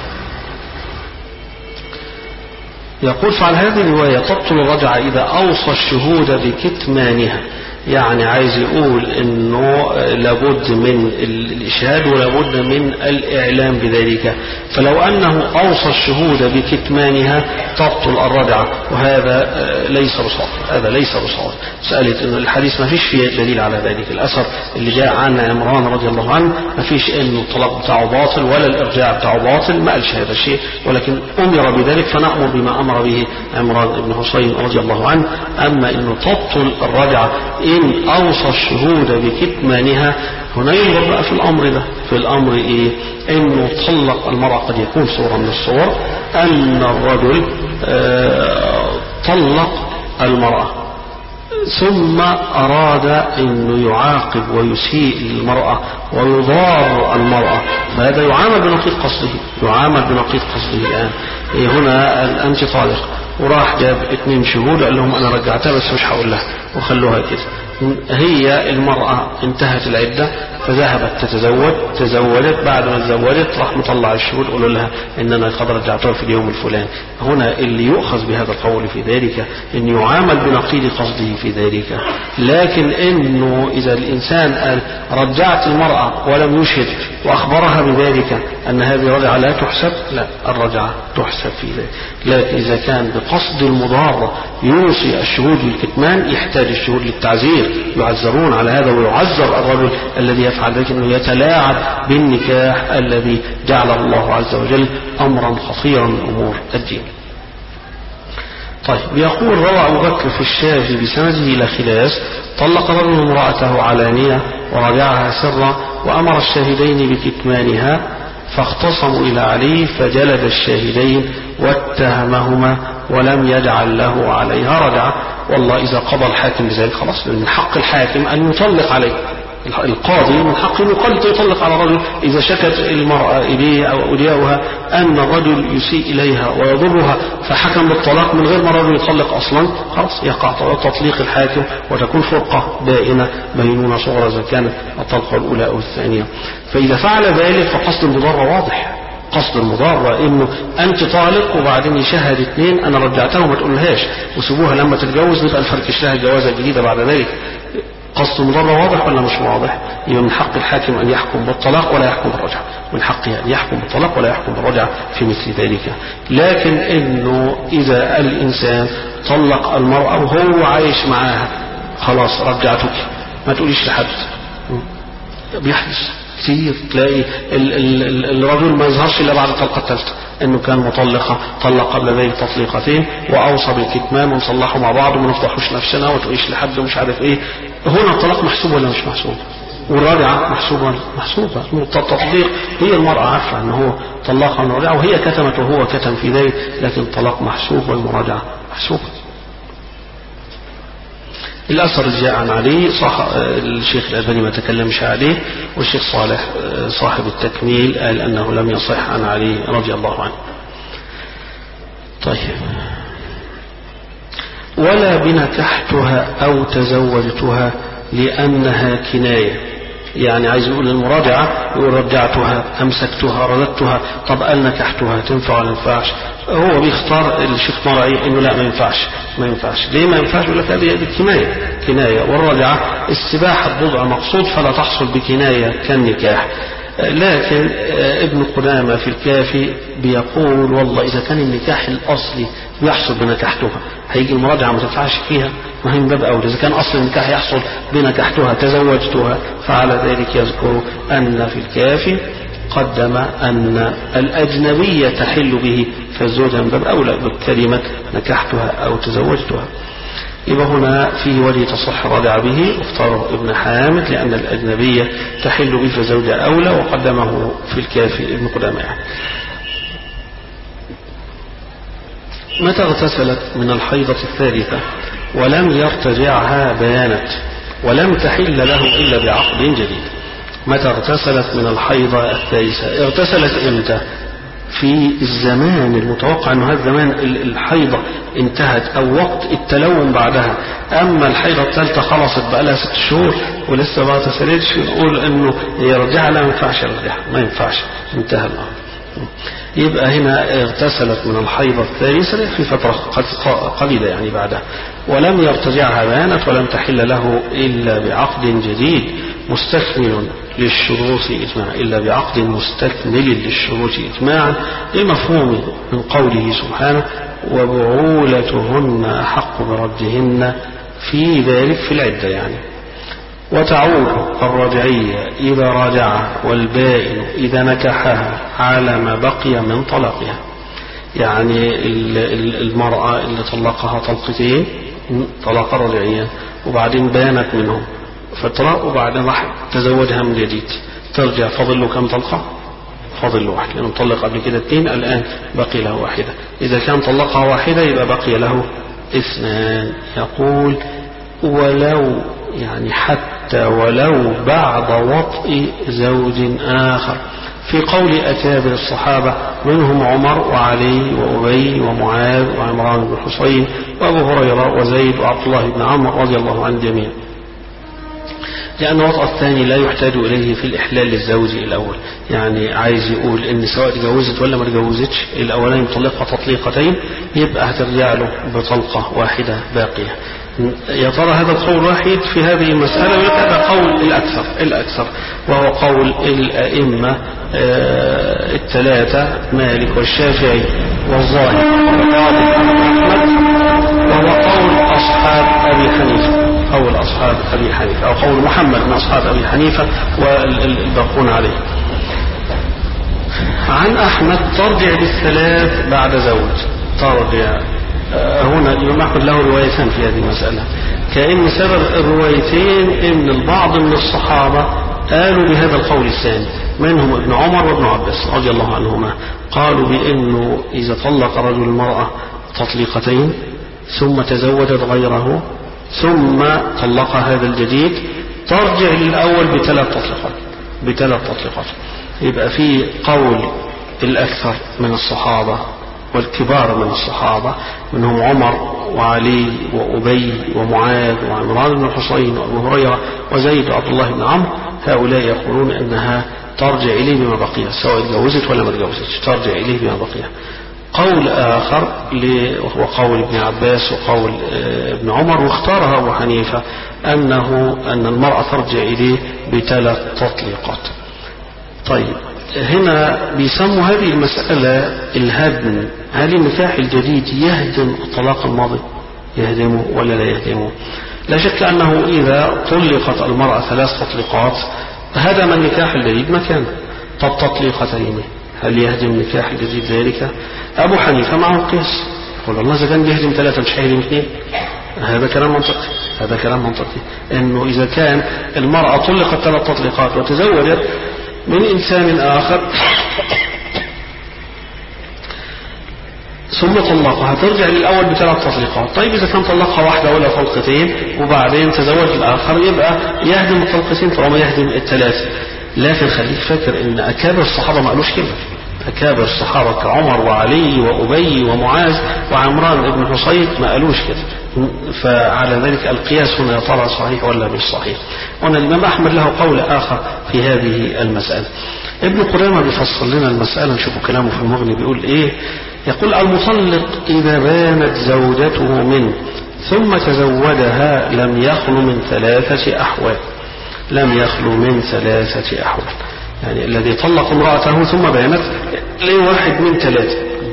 يقول فعلى هذه الرواية تبطل الرجعة إذا أوصى الشهود بكتمانها، يعني عايز يقول انه لابد من الاشهاد ولابد من الاعلام بذلك. فلو انه اوصى الشهود بكتمانها تبطل الرجعة، وهذا ليس بصواب، هذا ليس بصواب. سألت ان الحديث ما فيش فيه دليل على ذلك. الاثر اللي جاء عن عمران رضي الله عنه ما فيش انه الطلاق بتاعه باطل ولا الارجاع بتاعه باطل، ما قالش هذا الشيء، ولكن امر بذلك فنأمر بما امر به عمران بن حسين رضي الله عنه. اما انه تبطل الرجعة إن أوصى الشهود بكتمانها، هنا ينظر بقى في الأمر ده. في الأمر إيه؟ إنه طلق المرأة، قد يكون صورة من الصور أن الرجل طلق المرأة ثم أراد أنه يعاقب ويسيء للمرأة ويضار المرأة، فهذا يعامل بنقيض قصده، يعامل بنقيض قصده. الآن إيه هنا أنت طالق، وراح جاب اثنين شهود قال لهم أنا رجعتها بس مش هقول لها وخلوها كده. هي المرأة انتهت العدة فذهبت تتزوج، تزوجت، بعد ما تزوجت راح مطلع الشهود قالوا لها ان انا قد رجعتها في اليوم الفلاني. هنا اللي يؤخذ بهذا القول في ذلك ان يعامل بنقيض قصده في ذلك. لكن انه اذا الانسان قال رجعت المرأة ولم يشهد واخبرها بذلك ان هذه رجعة لا تحسب، لا، الرجعة تحسب في ذلك. لكن اذا كان بقصد المضارة يوصي الشهود بالكتمان يحتاج الشهود للتعزير، يعذرون على هذا، ويعذر الرجل الذي يفعل ذلك انه يتلاعب بالنكاح الذي جعله الله عز وجل امرا خطيرا من امور الدين. طيب، يقول روى ابو بكر في الشافعي بسنده الى خلاس طلق رجل امرأته علانية ورجعها سرا وامر الشاهدين بكتمانها فاختصموا الى علي فجلد الشاهدين واتهمهما ولم يجعل له عليها رجعة. والله إذا قضى الحاكم بذلك خلاص، من حق الحاكم أن يطلق عليه. القاضي من حقه يطلق على الرجل إذا شكت المرأة إليه أو أولياؤها أن الرجل يسيء إليها ويضرها فحكم بالطلاق من غير ما الرجل يطلق أصلا، خلاص يقع تطليق الحاكم وتكون فرقة بائنة بينونة صغرى إذا كانت الطلقة الأولى أو الثانية. فإذا فعل ذلك فقصد المضارة واضح. قصد المضارة انه انت طالق وبعدين يشهد اثنين انا رجعتها وما تقولهاش وسيبوها لما تتجوز نبقى نفركش لها الجوازة الجديدة بعد ذلك. قصد المضارة واضح ولا مش واضح؟ يبقى من حق الحاكم ان يحكم بالطلاق ولا يحكم بالرجعة، من حقه ان يحكم بالطلاق ولا يحكم بالرجعة في مثل ذلك. لكن انه اذا الانسان طلق المرأة وهو عايش معاها خلاص رجعتك، ما تقوليش لحد. بيحدث كتير، تلاقي ال ال ال الرجل ما يظهرش الا بعد الطلقه الثالثه انه كان مطلقه، طلق قبل ذلك تطليقتين وأوصى بالكتمان ونصلحوا مع بعض وما نفضحوش نفسنا وما تقوليش لحد ومش عارف ايه. هنا الطلاق محسوب ولا مش محسوب؟ والراجعة محسوبة محسوبة. التطليق هي المرأة عارفة ان هو طلقها من الراجعة وهي كتمت وهو كتم في ذلك، لكن الطلاق محسوب والمراجعة محسوبة. الأثر الجاء عن علي صح الشيخ الألباني ما تكلمش عليه، والشيخ صالح صاحب التكميل قال أنه لم يصح عن علي رضي الله عنه. طيب، ولا بنكحتها أو تزوجتها لأنها كناية، يعني عايز يقول المراجعة يقول رجعتها أمسكتها رددتها. طب قال نكحتها تنفع ولا ينفعش؟ هو بيختار الشيخ مرعي انه لا ما ينفعش ما ينفعش. ليه ما ينفعش؟ يقول لك هذه كناية كناية والراجعة استباحة بضع مقصود فلا تحصل بكناية كالنكاح. لكن ابن قدامة في الكافي بيقول والله إذا كان النكاح الأصلي يحصل بنكحتها هيجي المراجعة ما تنفعش فيها، ما هي من باب أولى. إذا كان أصل النكاح يحصل بنكحتها تزوجتها، فعلى ذلك يذكر أن في الكافي قدم أن الأجنبية تحل به، فالزوجة من باب أولى بكلمة نكحتها أو تزوجتها. يبقى هنا فيه وجه تصح الرجعة به، اختاره ابن حامد لأن الأجنبية تحل به فزوجة أولى، وقدمه في الكافي ابن قدامة. متى اغتسلت من الحيضة الثالثة ولم يرتجعها بانت ولم تحل له إلا بعقد جديد. متى اغتسلت من الحيضة الثالثة؟ اغتسلت امتى؟ في الزمان المتوقع أنه هذا الزمان الحيضة انتهت أو وقت التلون بعدها. أما الحيضة الثالثة خلصت بقى لها ست شهور ولسه ما اغتسلتش نقول أنه يرجع لا ما ينفعش يرجع ما ينفعش انتهى الأمر. يبقى هنا اغتسلت من الحيضة الثالثة في فترة قليلة يعني بعدها ولم يرتجعها بانت ولم تحل له إلا بعقد جديد مستكمل للشروط إجماعا إلا بعقد مستكمل للشروط إجماعا لمفهوم من قوله سبحانه وبعولتهن أحق بردهن في ذلك في العدة يعني. وتعود الرجعية إذا راجع والبائن إذا نكحها على ما بقي من طلاقها. يعني المرأة اللي طلقها طلقتين طلاق رجعية وبعدين بانت منهم فترة وبعدين راح تزوجها من جديد ترجع فضل له كم طلقة؟ فضل له واحد، لأنه طلق قبل كده اثنين الآن بقي له واحدة. إذا كان طلقها واحدة يبقى بقي له اثنان. يقول ولو يعني حتى ولو بعد وطئ زوج آخر، في قول أكابر الصحابة منهم عمر وعلي وأبي ومعاذ وعمران بن حسين وأبو هريرة وزيد وعبد الله بن عمرو رضي الله عن الجميع، لأن الوطأ الثاني لا يحتاج إليه في الإحلال للزوج الأول. يعني عايز يقول إن سواء تجوزت ولا ما تجوزتش الأولين طلقها تطليقتين يبقى هترجع له بطلقة واحدة باقية. يا ترى هذا القول واحد في هذه المسألة؟ هذا قول الأكثر الأكثر وهو قول الأئمة الثلاثة مالك والشافعي والظاهر وهو قول أصحاب أبي حنيفة قول أصحاب أبي حنيفة أو قول محمد من أصحاب أبي حنيفة والباقون عليه. عن أحمد ترجع بالثلاث بعد زوج. ترجع هنا الإمام أحمد له روايتان في هذه المسألة، كأن سبب الروايتين إن البعض من الصحابة قالوا بهذا القول الثاني، منهم ابن عمر وابن عباس رضي الله عنهما، قالوا بأنه إذا طلق رجل المرأة تطليقتين ثم تزوجت غيره ثم طلق هذا الجديد ترجع للأول بثلاث تطليقات بثلاث تطليقات. يبقى في قول الأكثر من الصحابة والكبار من الصحابة منهم عمر وعلي وأبي ومعاذ وعمران بن حسين وأبو هريرة وزيد وعبد الله بن عمرو، هؤلاء يقولون أنها ترجع إليه بما بقي سواء اتجوزت ولا ما اتجوزتش ترجع إليه بما بقي. قول آخر وهو قول ابن عباس وقول ابن عمر واختارها أبو حنيفة أنه أن المرأة ترجع إليه بثلاث تطليقات. طيب هنا بيسموا هذه المسألة الهدم. هل النكاح الجديد يهدم الطلاق الماضي؟ يهدمه ولا لا يهدمه؟ لا شك أنه إذا طلقت المرأة ثلاث تطليقات هدم النكاح الجديد مكانه. طب تطليقتين هل يهدم النكاح الجديد ذلك؟ أبو حنيفة معه قياس، يقول الله إذا كان بيهدم ثلاثة مش هيهدم اثنين. هذا كلام منطقي، هذا كلام منطقي إنه إذا كان المرأة طلقت ثلاث تطليقات وتزوجت من إنسان آخر ثم طلقها ترجع للأول بثلاث تطليقات. طيب إذا كان طلقها واحدة ولا طلقتين وبعدين تزوج الآخر يبقى يهدم الطلقتين طالما يهدم الثلاثة. لكن خليك فاكر إن أكابر الصحابة ما قالوش كده. أكابر الصحابة كعمر وعلي وأبي ومعاذ وعمران بن حصين ما قالوش كده. فعلى ذلك القياس هنا يا ترى صحيح ولا مش صحيح؟ وأن الإمام أحمد له قول آخر في هذه المسألة. ابن قدامة بيفصل لنا المسألة، نشوفوا كلامه في المغني بيقول إيه. يقول المطلق إذا بانت زوجته منه ثم تزوجها لم يخلو من ثلاثة أحوال. لم يخلو من ثلاثة أحوال، يعني الذي طلق امرأته ثم بانت ليه واحد من ثلاثة.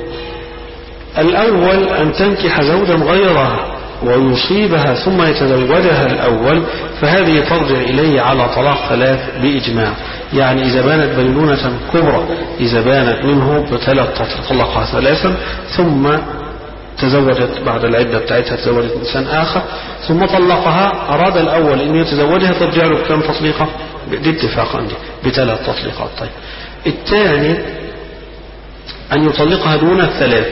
الأول أن تنكح زوجا غيرها ويصيبها ثم يتزوجها الأول، فهذه ترجع إليه على طلاق ثلاث بإجماع. يعني إذا بانت بينونة كبرى، إذا بانت منه بثلاث طلقها ثلاثا ثم تزوجت بعد العدة بتاعتها تزوجت إنسان آخر ثم طلقها، أراد الأول أن يتزوجها ترجع له بكم تطليقة؟ باتفاق عندي بثلاث تطليقات. طيب الثاني أن يطلقها دون الثلاث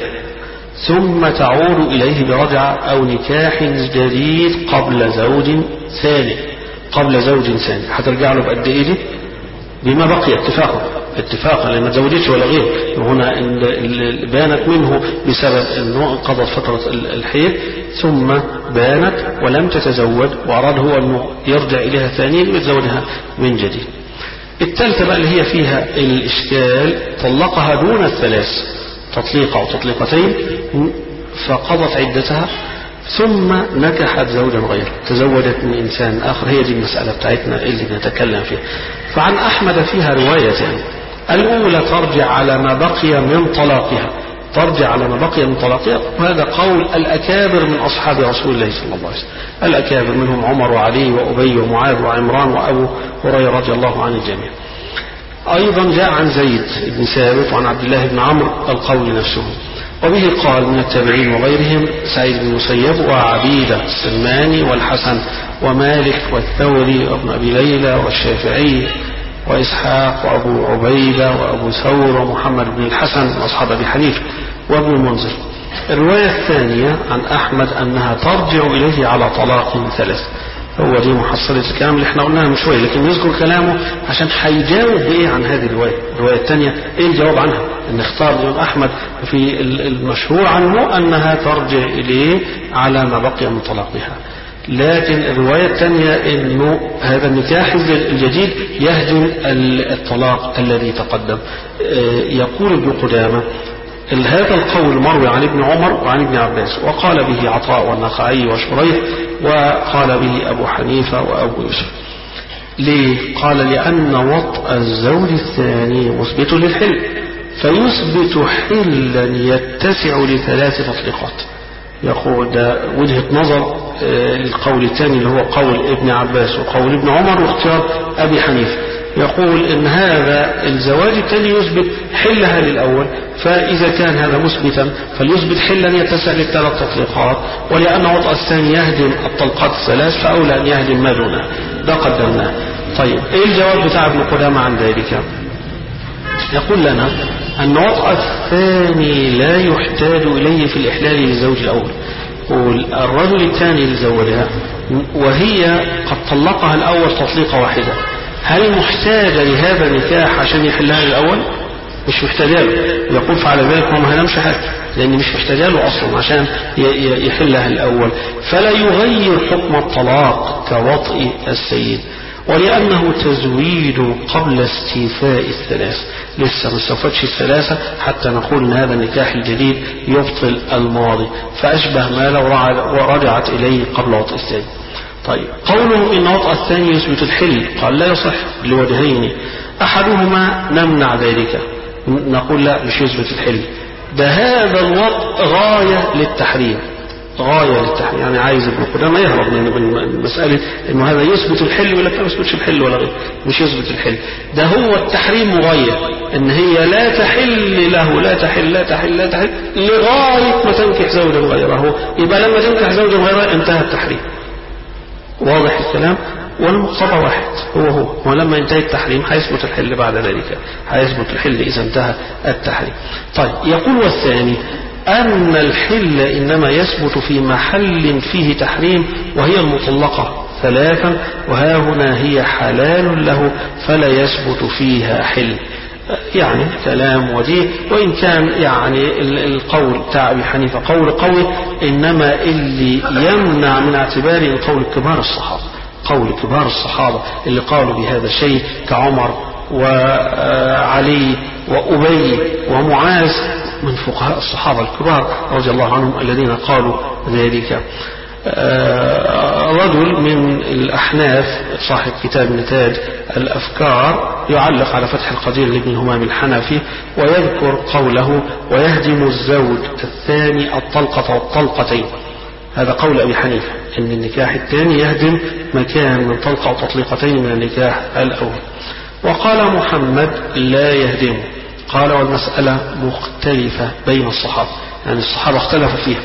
ثم تعود إليه برجعة أو نكاح جديد قبل زوج ثاني، قبل زوج ثاني هترجع له بقد إيه دي؟ بما بقي اتفاقا اتفاقا لأن ما تزوجتش ولا غير. هنا اللي بانت منه بسبب أنه انقضت فترة الحيض ثم بانت ولم تتزوج وأراد هو أنه يرجع إليها ثانيا ويتزوجها من جديد. الثالثة بقى اللي هي فيها الإشكال، طلقها دون الثلاث تطليقة أو تطليقتين فقضت عدتها ثم نكحت زوجا غيره، تزوجت من إنسان آخر. هي دي المسألة بتاعتنا اللي نتكلم فيها. فعن أحمد فيها روايتين، الأولى ترجع على ما بقي من طلاقها، ترجع على ما بقي من طلاقها، وهذا قول الأكابر من أصحاب رسول الله صلى الله عليه وسلم. الأكابر منهم عمر وعلي وأبي ومعاذ وعمران وأبو هريرة رضي الله عن الجميع. أيضا جاء عن زيد بن ثابت وعن عبد الله بن عمرو القول نفسه. وبه قال من التابعين وغيرهم سعيد بن المسيب وعبيدة السلماني والحسن ومالك والثوري وابن أبي ليلى والشافعي وإسحاق وأبو عبيدة وأبو ثور ومحمد بن الحسن وأصحاب أبي حنيفة وابن المنذر. الرواية الثانية عن أحمد أنها ترجع إليه على طلاق ثلاث. هو دي محصلة الكلام اللي احنا قلناها من شوية، لكن يذكر كلامه عشان هيجاوب بإيه عن هذه الرواية. الرواية الثانية إيه الجواب عنها؟ أن اختار الإمام أحمد في المشهور عنه أنها ترجع إليه على ما بقي من طلاقها. لكن الرواية الثانية أنه هذا النكاح الجديد يهدم الطلاق الذي تقدم. يقول ابن قدامة هذا القول مروي عن ابن عمر وعن ابن عباس، وقال به عطاء والنخعي وشريح، وقال به أبو حنيفة وأبو يوسف. ليه؟ قال لأن وطأ الزوج الثاني مثبت للحل، فيثبت حلا يتسع لثلاث تطليقات. يقول ده وجهة نظر القول الثاني اللي هو قول ابن عباس وقول ابن عمر واختيار أبي حنيفة. يقول إن هذا الزواج الثاني يثبت حلها للأول، فإذا كان هذا مثبتا فليثبت حلا يتسع للثلاث تطليقات، ولأن وطأ الثاني يهدم الطلقات الثلاث فأولى أن يهدم ما دونها. ده قدمناه. طيب إيه الجواب بتاع ابن قدامة عن ذلك؟ يقول لنا أن وطأ الثاني لا يحتاج إليه في الإحلال للزوج الأول. والرجل الثاني اللي زوجها وهي قد طلقها الأول تطليقة واحدة، هل محتاجة لهذا النكاح عشان يحلها الأول؟ مش محتاجة له. يقول فعلى ذلك هو ما هنمش حاجة، لأن مش محتاجة له أصلا عشان يحلها الأول، فلا يغير حكم الطلاق كوطئ السيد، ولأنه تزويد قبل استيفاء الثلاث، لسه ما استوفتش الثلاثة حتى نقول أن هذا النكاح الجديد يبطل الماضي، فأشبه ما لو رجعت إليه قبل وطئ الثاني. طيب قوله إن وطأ الثاني يثبت الحل، قال لا يصح لوجهين، أحدهما نمنع ذلك، نقول لا مش يثبت الحل، ده هذا الوطء غاية للتحريم، غاية للتحريم، يعني عايز ابن قدامة يهرب من مسألة انه هذا يثبت الحل ولا ما يثبتش الحل ولا غير، مش يثبت الحل، ده هو التحريم مغاية ان هي لا تحل له لا تحل لا تحل لا تحل لغاية ما تنكح زوجا غيره، يبقى لما تنكح زوجا غيره انتهى التحريم. واضح الكلام؟ والمقتضى واحد هو هو، ولما ينتهي التحريم هيثبت الحل بعد ذلك، هيثبت الحل إذا انتهى التحريم. طيب يقول والثاني أن الحل إنما يثبت في محل فيه تحريم وهي المطلقة ثلاثا، وها هنا هي حلال له فلا يثبت فيها حل. يعني كلام وديه، وإن كان يعني القول بتاع أبي حنيفة قول قوي، إنما اللي يمنع من اعتباره قول كبار الصحابة، قول كبار الصحابة اللي قالوا بهذا الشيء كعمر وعلي وأبي ومعاذ من فقهاء الصحابة الكبار رضي الله عنهم الذين قالوا ذلك. رجل من الأحناف صاحب كتاب نتاج الأفكار يعلق على فتح القدير لابن همام الحنفي ويذكر قوله ويهدم الزوج الثاني الطلقة والطلقتين. هذا قول أبي حنيفة إن النكاح الثاني يهدم مكان من طلقة أو تطليقتين من النكاح الأول. وقال محمد لا يهدم، قال والمسألة مختلفة بين الصحابة، يعني الصحابة اختلفوا فيها.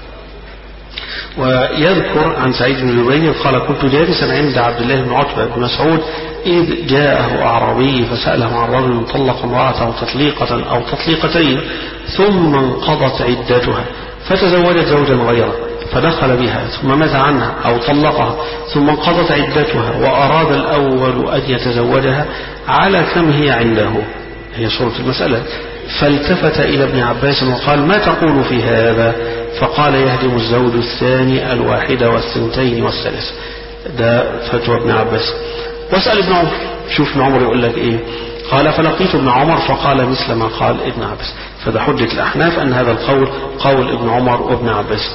ويذكر عن سعيد بن جبير قال كنت جالسا عند عبد الله بن عتبة بن مسعود إذ جاءه أعرابي فسأله عن رجل طلق امرأته تطليقة أو تطليقتين ثم انقضت عدتها فتزوجت زوجا غيره فدخل بها ثم مات عنها أو طلقها ثم انقضت عدتها وأراد الأول أن يتزوجها على كم هي عنده، هي صورة المسألة. فالتفت إلى ابن عباس وقال ما تقول في هذا؟ فقال يهدم الزوج الثاني الواحدة والثنتين والثلاث. ده فتوى ابن عباس. واسأل ابن عمر، شوف ابن عمر يقول لك ايه. قال فلقيت ابن عمر فقال مثل ما قال ابن عباس. فده حجة الأحناف أن هذا القول قول ابن عمر وابن عباس.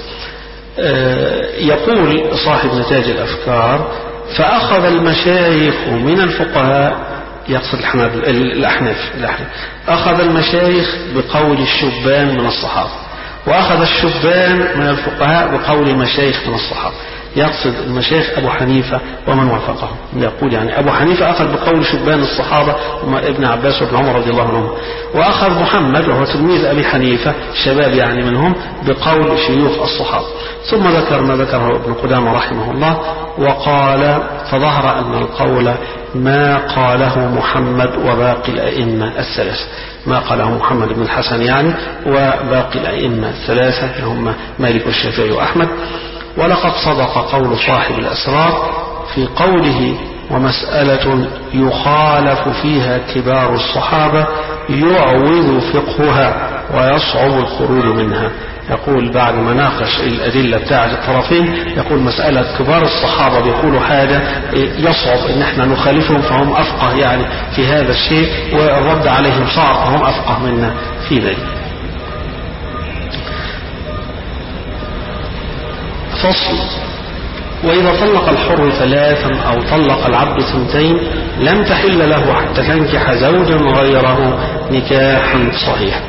يقول صاحب نتاج الأفكار فأخذ المشايخ من الفقهاء، يقصد الأحناف، أخذ المشايخ بقول الشبان من الصحابة، وأخذ الشبان من الفقهاء بقول المشايخ من الصحابة، يقصد المشايخ أبو حنيفة ومن وافقه. يقول يعني أبو حنيفة أخذ بقول شبان الصحابة ابن عباس وابن عمر رضي الله عنهم، وأخذ محمد وهو تلميذ أبي حنيفة شباب يعني منهم بقول شيوخ الصحابة. ثم ذكر ما ذكره ابن قدامة رحمه الله وقال فظهر أن القول ما قاله محمد وباقي الأئمة الثلاثة، ما قاله محمد بن الحسن يعني وباقي الأئمة الثلاثة هم مالك والشافعي وأحمد. ولقد صدق قول صاحب الأسرار في قوله ومسألة يخالف فيها كبار الصحابة يعوذ فقهها ويصعب الخروج منها. يقول بعد ما ناقش الأدلة بتاعة الطرفين يقول مسألة كبار الصحابة بيقولوا حاجة يصعب ان احنا نخالفهم فهم أفقه يعني في هذا الشيء، والرد عليهم صعب فهم أفقه منا في ذلك. فصل وإذا طلق الحر ثلاثا أو طلق العبد ثنتين لم تحل له حتى تنكح زوجا غيره نكاحا صحيحا،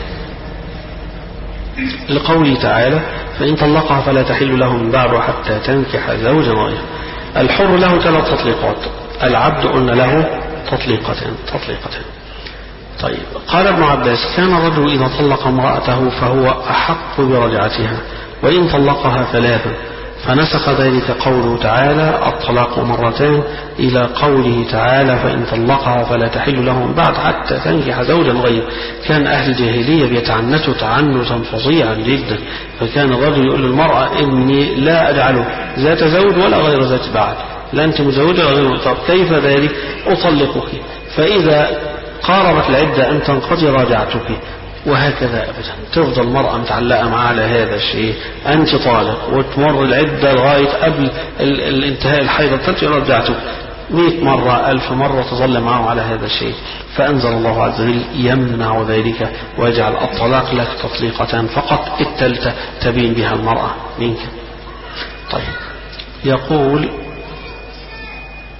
لقوله تعالى فإن طلقها فلا تحل له من بعد حتى تنكح زوجا غيره. الحر له ثلاث تطليقات، العبد قلنا له تطليقتين تطليقتين طيب قال ابن عباس كان الرجل إذا طلق امرأته فهو أحق برجعتها وإن طلقها ثلاثا، فنسخ ذلك قوله تعالى الطلاق مرتين إلى قوله تعالى فإن طلقها فلا تحل له من بعد حتى تنكح زوجا غيره. كان أهل الجاهلية بيتعنتوا تعنتا فظيعا جدا، فكان الرجل يقول للمرأة إني لا أجعله ذات زوج ولا غير ذات بعد، لا أنت مزوجة ولا غير. طب كيف ذلك؟ أطلقك فإذا قاربت العدة أن تنقضي راجعتك، وهكذا أبدا تفضل المرأة متعلقة معه على هذا الشيء، أنت طالق وتمر العدة لغاية قبل الانتهاء الحيضة تنتهي رجعته مئة مرة ألف مرة تظل معه على هذا الشيء. فأنزل الله عز وجل يمنع ذلك ويجعل الطلاق لك تطليقتان فقط، التالتة تبين بها المرأة منك. طيب يقول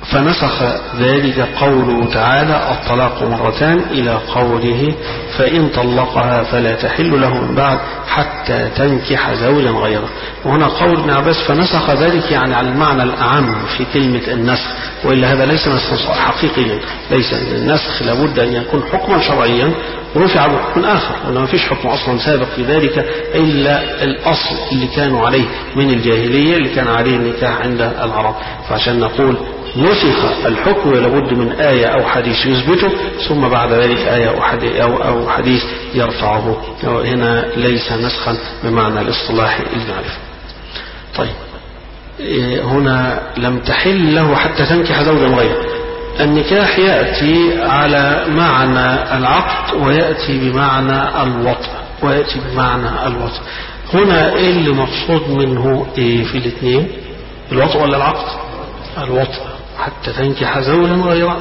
فنسخ ذلك قوله تعالى الطلاق مرتان إلى قوله فإن طلقها فلا تحل له من بعد حتى تنكح زوجا غيره. وهنا قول ابن عباس فنسخ ذلك يعني على المعنى الأعم في كلمة النسخ، وإلا هذا ليس نسخا حقيقيا، ليس النسخ لابد أن يكون حكما شرعيا ورفع بحكم آخر، وأنه ما فيش حكم أصلا سابق في ذلك إلا الأصل اللي كانوا عليه من الجاهلية اللي كان عليه النكاح عند العرب. فعشان نقول نسخ الحكم لابد من آية أو حديث يثبته ثم بعد ذلك آية أو, أو حديث يرفعه. هنا ليس نسخا بمعنى الاصطلاح المعرفة. طيب هنا لم تحل له حتى تنكح زوجا غيره. النكاح يأتي على معنى العقد ويأتي بمعنى الوطء ويأتي بمعنى الوطء. هنا إيه اللي مقصود منه إيه في الاثنين، الوطء ولا العقد؟ الوطء حتى تنكح زوجا غيره،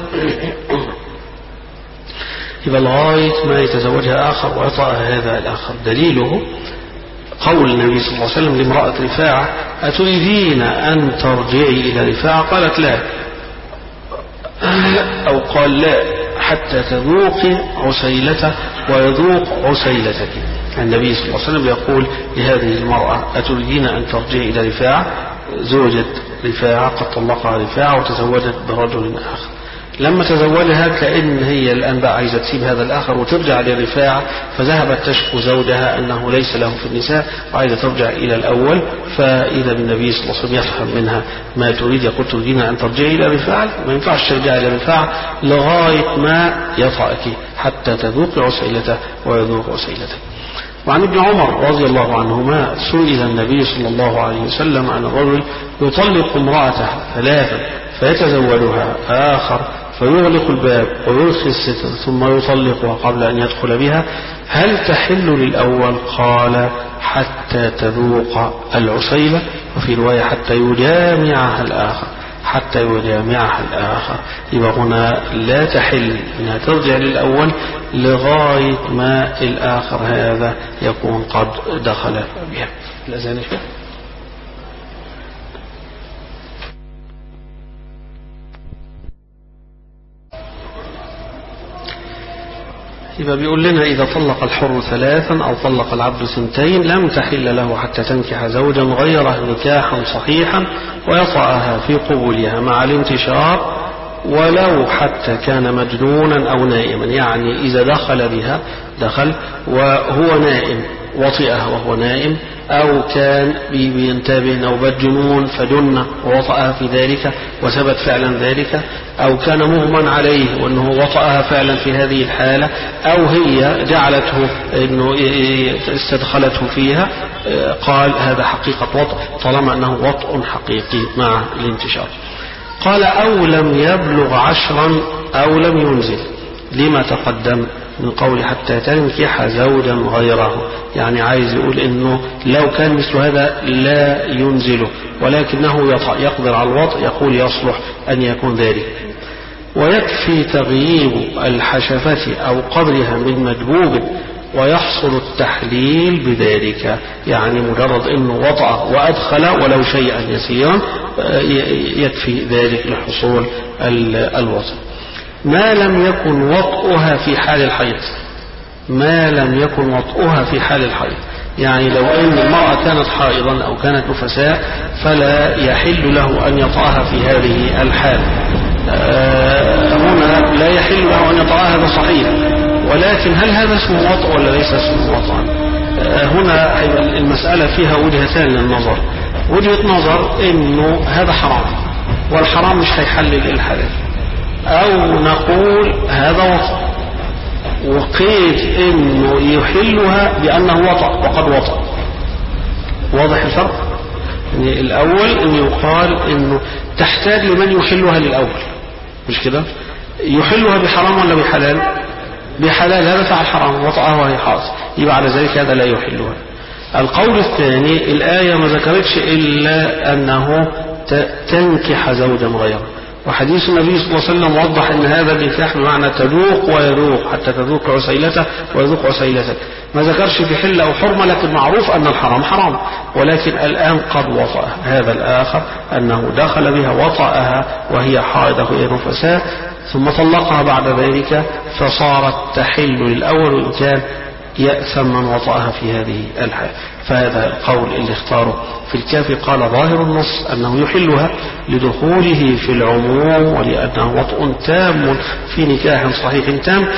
يبقى لغاية ما يتزوجها آخر ويطأ هذا الآخر. دليله قول النبي صلى الله عليه وسلم لامرأة رفاعة أتريدين أن ترجعي إلى رفاعة؟ قالت لا، أو قال لا حتى تذوقي عسيلته ويذوق عسيلتك. النبي صلى الله عليه وسلم يقول لهذه المرأة أتريدين أن ترجعي إلى رفاعة؟ زوجة رفاعة قد طلقها رفاعة وتزوجت برجل آخر. لما تزوجها كأن هي الآن بقى عايزة تسيب هذا الآخر وترجع لرفاعة، فذهبت تشكو زوجها أنه ليس له في النساء وعايزة ترجع إلى الأول. فإذا النبي صلى الله عليه وسلم يفهم منها ما تريد، يقول تريدين أن ترجعي إلى رفاعة؟ ما ينفعش ترجع إلى رفاعة لغاية ما يطأك حتى تذوق عسيلته ويذوق عسيلته. وعن ابن عمر رضي الله عنهما سئل النبي صلى الله عليه وسلم عن الرجل يطلق امرأته ثلاثا فيتزوجها آخر فيغلق الباب ويرخي الستر ثم يطلقها قبل أن يدخل بها، هل تحل للأول؟ قال حتى تذوق العسيلة، وفي رواية حتى يجامعها الآخر حتى يجامعها الآخر. يبقى هنا لا تحل انها ترجع للأول لغاية ما الآخر هذا يكون قد دخل بها. الأذان شيء يبقى بيقول لنا إذا طلق الحر ثلاثا أو طلق العبد سنتين لم تحل له حتى تنكح زوجا غيره نكاحا صحيحا ويطأها في قبولها مع الانتشار ولو حتى كان مجنونا أو نائما. يعني إذا دخل بها دخل وهو نائم وطئها وهو نائم، أو كان بينتابه نوبة جنون فجن ووطأها في ذلك وثبت فعلا ذلك، أو كان مغمى عليه وأنه وطأها فعلا في هذه الحالة، أو هي جعلته أنه استدخلته فيها، قال هذا حقيقة وطأ طالما أنه وطأ حقيقي مع الانتشار. قال أو لم يبلغ عشرا أو لم ينزل، لما تقدم من قول حتى تنكح زوجا غيره. يعني عايز يقول انه لو كان مثل هذا لا ينزله ولكنه يقدر على الوطء، يقول يصلح ان يكون ذلك. ويكفي تغييب الحشفة او قدرها من مدبوب ويحصل التحليل بذلك. يعني مجرد انه وطأ وادخل ولو شيئا يسيرا يكفي ذلك لحصول الوطء. ما لم يكن وطئها في حال الحيض، ما لم يكن وطئها في حال الحيض، يعني لو أن المرأة كانت حائضا أو كانت نفساء فلا يحل له أن يطأها في هذه الحال. آه هنا لا يحل له أن يطأها، هذا صحيح، ولكن هل هذا اسمه وطأ ولا ليس اسمه وطأ؟ آه هنا المسألة فيها وجهتان للنظر. وجهة نظر إنه هذا حرام والحرام مش هيحلل الحلال، أو نقول هذا وطأ وقيد إنه يحلها بأنه وطأ وقد وطأ. واضح الفرق؟ يعني الأول إن يقال إنه تحتاج لمن يحلها للأول، مش كده؟ يحلها بحرام ولا بحلال؟ بحلال، هذا فعل حرام وطأها وهي حائض، يبقى على ذلك هذا لا يحلها. القول الثاني الآية ما ذكرتش إلا أنه تنكح زوجا غيره، وحديث النبي صلى الله عليه وسلم وضح أن هذا النكاح بمعنى تذوق ويذوق حتى تذوق عسيلته ويذوق عسيلتك. ما ذكرش في حل أو حرمة، لكن معروف أن الحرام حرام، ولكن الآن قد وطأ هذا الآخر أنه دخل بها وطأها وهي حائضة وهي نفساء، ثم طلقها بعد ذلك فصارت تحل للأول، وإن كان يأثم من وطأها في هذه الحال. فهذا القول اللي اختاره في الكافي قال ظاهر النص أنه يحلها لدخوله في العموم، ولأنه وطء تام في نكاح صحيح تام،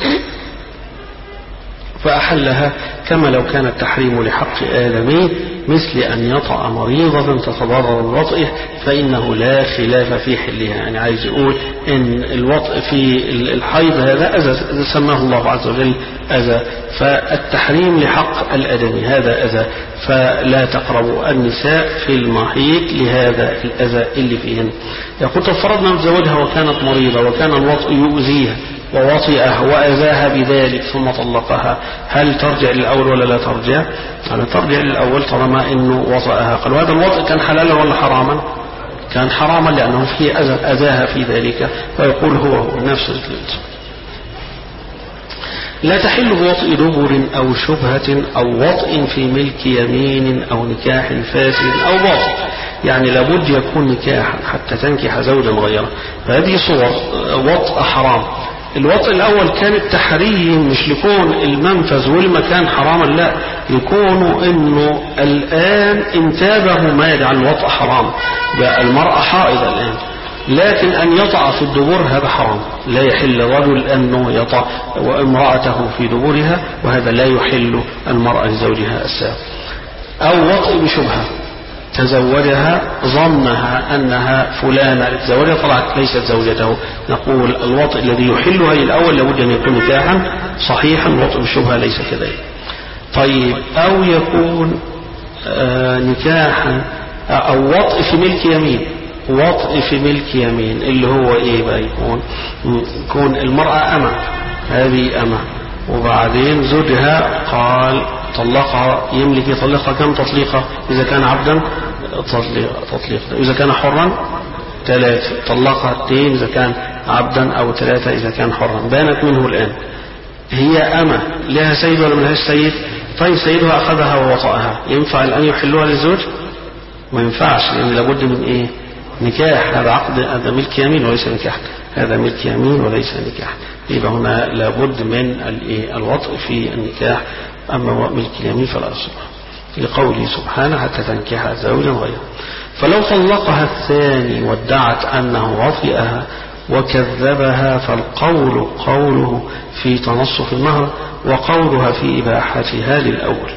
فأحلها كما لو كان التحريم لحق آدمي مثل أن يطأ مريضة تتضرر بوطئه فإنه لا خلاف في حلها. يعني عايز يقول إن الوطء في الحيض هذا أذى، سماه الله عز وجل أذى، فالتحريم لحق الآدمي هذا أذى، فلا تقربوا النساء في المحيط لهذا الأذى اللي فيهن. يقول تفرضنا متزوجها وكانت مريضة وكان الوطء يؤذيها ووطئه وأذاها بذلك ثم طلقها، هل ترجع للأول ولا لا ترجع؟ هل ترجع للأول طالما أنه وطئها. قال وهذا الوطئ كان حلالا ولا حراما؟ كان حراما لأنه فيه أذاها في ذلك، فيقول هو هو نفس الجلد. لا تحل بوطئ دبر أو شبهة أو وطئ في ملك يمين أو نكاح فاسد أو باطل، يعني لابد يكون نكاحا حتى تنكح زوجا غيره، فهذه صور وطئ حرام. الوطئ الأول كان التحريم، مش لكون المنفذ والمكان حراما، لا، يكون إنه الآن انتابه ما يجعل الوطئ حرام، بقى المرأة حائضة الآن، لكن أن يطأ في الدبر هذا حرام، لا يحل رجل أنه يطأ وامرأته في دبرها، وهذا لا يحل المرأة لزوجها السابق. أو وطئ بشبهة، تزوجها ظنها أنها فلانة تزوجها طلعت ليست زوجته، نقول الوطئ الذي يحلها الأول لابد أن يكون نكاحا صحيحا، الوطئ بالشبهة ليس كذلك. طيب أو يكون آه نكاحا أو وطئ في ملك يمين، وطئ في ملك يمين اللي هو إيه بقى؟ يكون يكون المرأة أمة، هذه أمة، وبعدين زوجها قال طلقها، يملك يطلقها كم تطليقة؟ إذا كان عبدا تطليق تطليق، إذا كان حرا ثلاثة، طلقها اثنين إذا كان عبدا، أو ثلاثة إذا كان حرا. بانت منه الآن، هي أمة لها سيد ولا ملهاش سيد؟ طيب سيدها أخذها ووطأها، ينفع الآن يحلوها للزوج؟ ما ينفعش، لأن لابد من إيه؟ نكاح. هذا عقد، هذا ملك يمين وليس نكاح، هذا ملك يمين وليس نكاح، يبقى هنا لابد من الوطء في النكاح. أما ملك اليمين فلا يصح، لقوله سبحانه حتى تنكح زوجا غيره. فلو طلقها الثاني وادعت أنه وطئها وكذبها فالقول قوله في تنصف المهر، وقولها في إباحتها للأول.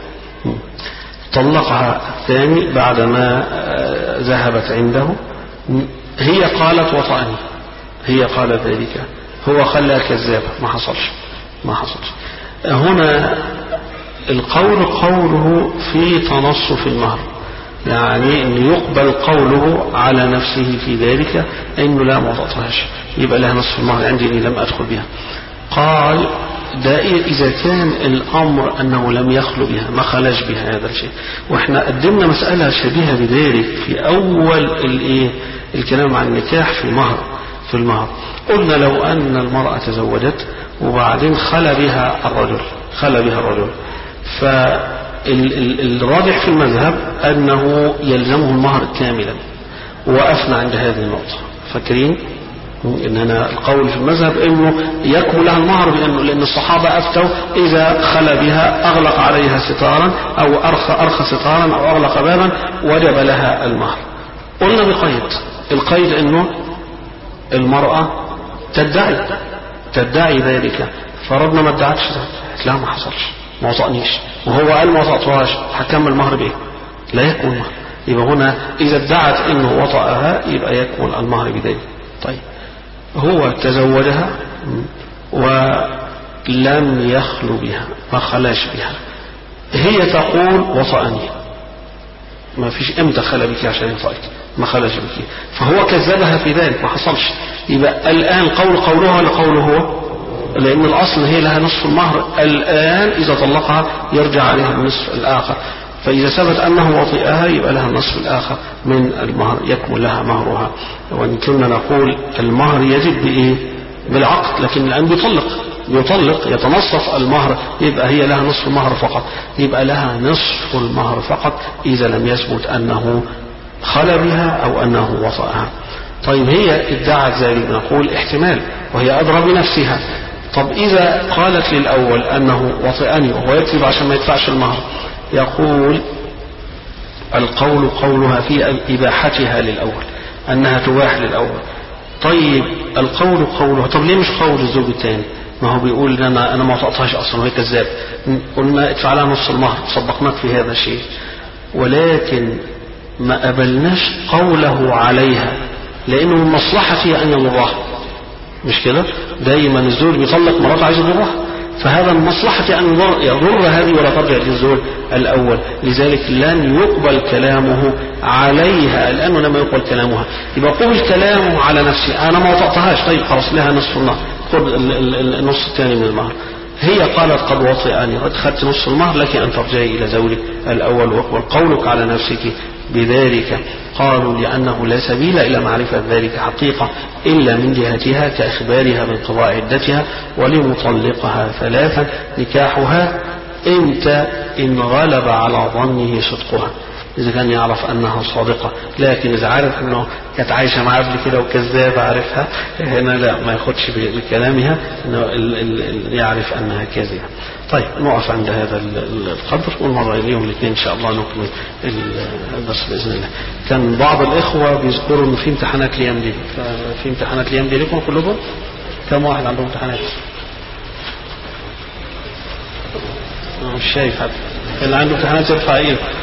طلقها الثاني بعدما ذهبت عنده، هي قالت وطأني، هي قالت ذلك، هو خلى كذابة، ما حصلش ما حصلش هنا القول قوله في تنصف المهر، يعني أن يقبل قوله على نفسه في ذلك أنه لا ما وطأتهاش، يبقى لها نصف المهر عندي إني لم أدخل بها. قال ده إذا كان الأمر أنه لم يخلو بها، ما خلاش بها هذا الشيء. وإحنا قدمنا مسألة شبيهة بذلك في أول الإيه الكلام عن النكاح في المهر في المهر قلنا لو أن المرأة تزوجت وبعدين خلى بها الرجل خلى بها الرجل فالراجح في المذهب أنه يلزمه المهر كاملا، وقفنا عند هذه النقطة. فاكرين إننا القول في المذهب إنه يكمل لها المهر، بأنه لأن الصحابة أفتوا إذا خلى بها أغلق عليها ستارا أو أرخى أرخى ستارا أو أغلق بابا وجب لها المهر. قلنا بقيد، القيد إنه المرأة تدعي تدعي ذلك، فرضنا ما ادعتش ذلك، لا ما حصلش ما وطأنيش، وهو قال ما وطأتهاش، هكمل المهر بإيه؟ لا يكمل المهر. يبقى هنا إذا ادعت إنه وطأها يبقى يكمل المهر بذلك. طيب هو تزوجها ولم يخلو بها، ما خلاش بها، هي تقول وطأني، ما فيش امتى خلى بك عشان يطأك، ما خلاش بك، فهو كذبها في ذلك ما حصلش. يبقى الآن قول قولها لقوله هو، لأن الأصل هي لها نصف المهر، الآن إذا طلقها يرجع عليها النصف الآخر. فإذا ثبت أنه وطئها يبقى لها النصف الآخر من المهر، يكمل لها مهرها. وإن كنا نقول المهر يجب بإيه؟ بالعقد، لكن الآن بيطلق يطلق يتنصف المهر، يبقى هي لها نصف المهر فقط، يبقى لها نصف المهر فقط إذا لم يثبت أنه خلى بها أو أنه وطئها. طيب هي ادعت ذلك، نقول احتمال وهي أدرى بنفسها. طب إذا قالت للأول أنه وطئني وهو يكذب عشان ما يدفعش المهر، يقول القول قولها في إباحتها للأول، أنها تباح للأول. طيب القول قولها، طب ليه مش قول الزوج الثاني؟ ما هو بيقول ان انا انا ما وطأتهاش اصلا وهي كذاب، قلنا ادفع لها نص المهر، صدقناك في هذا الشيء، ولكن ما قبلناش قوله عليها لانه من مصلحتها ان يضرها. مش كده؟ دايما الزوج بيطلق مراته عايز يضرها، فهذا من مصلحة أن يضر هذه ولا ترجع للزوج الأول، لذلك لن يقبل كلامه عليها، لأنه لما يقبل كلامها يبقى قبل كلامه على نفسه، أنا ما وطأتهاش، طيب خلاص لها نصف المهر، خذ النص الثاني من المهر. هي قالت قد وطئني، قد خدت نصف المهر، لك أن ترجعي إلى زوجك الأول ويقبل قولك على نفسك بذلك. قالوا لأنه لا سبيل إلى معرفة ذلك حقيقة إلا من جهتها كإخبارها بانقضاء عدتها، ولمطلقها ثلاثا نكاحها إمتى؟ إن غلب على ظنه صدقها، إذا كان يعرف أنها صادقة. لكن إذا عارف أنه كانت عايشة معاه قبل كده وكذابة عارفها، هنا لا، ما ياخدش بكلامها، إنه يعرف أنها كاذبة. طيب نقف عند هذا القدر، والمرة اليوم الاثنين إن شاء الله نكمل الدرس بإذن الله. كان بعض الإخوة بيذكروا إنه في امتحانات الأيام دي، في امتحانات الأيام دي لكم كلكم؟ كم واحد عندهم امتحانات؟ مش شايف حد اللي عنده امتحانات يرفع ايه.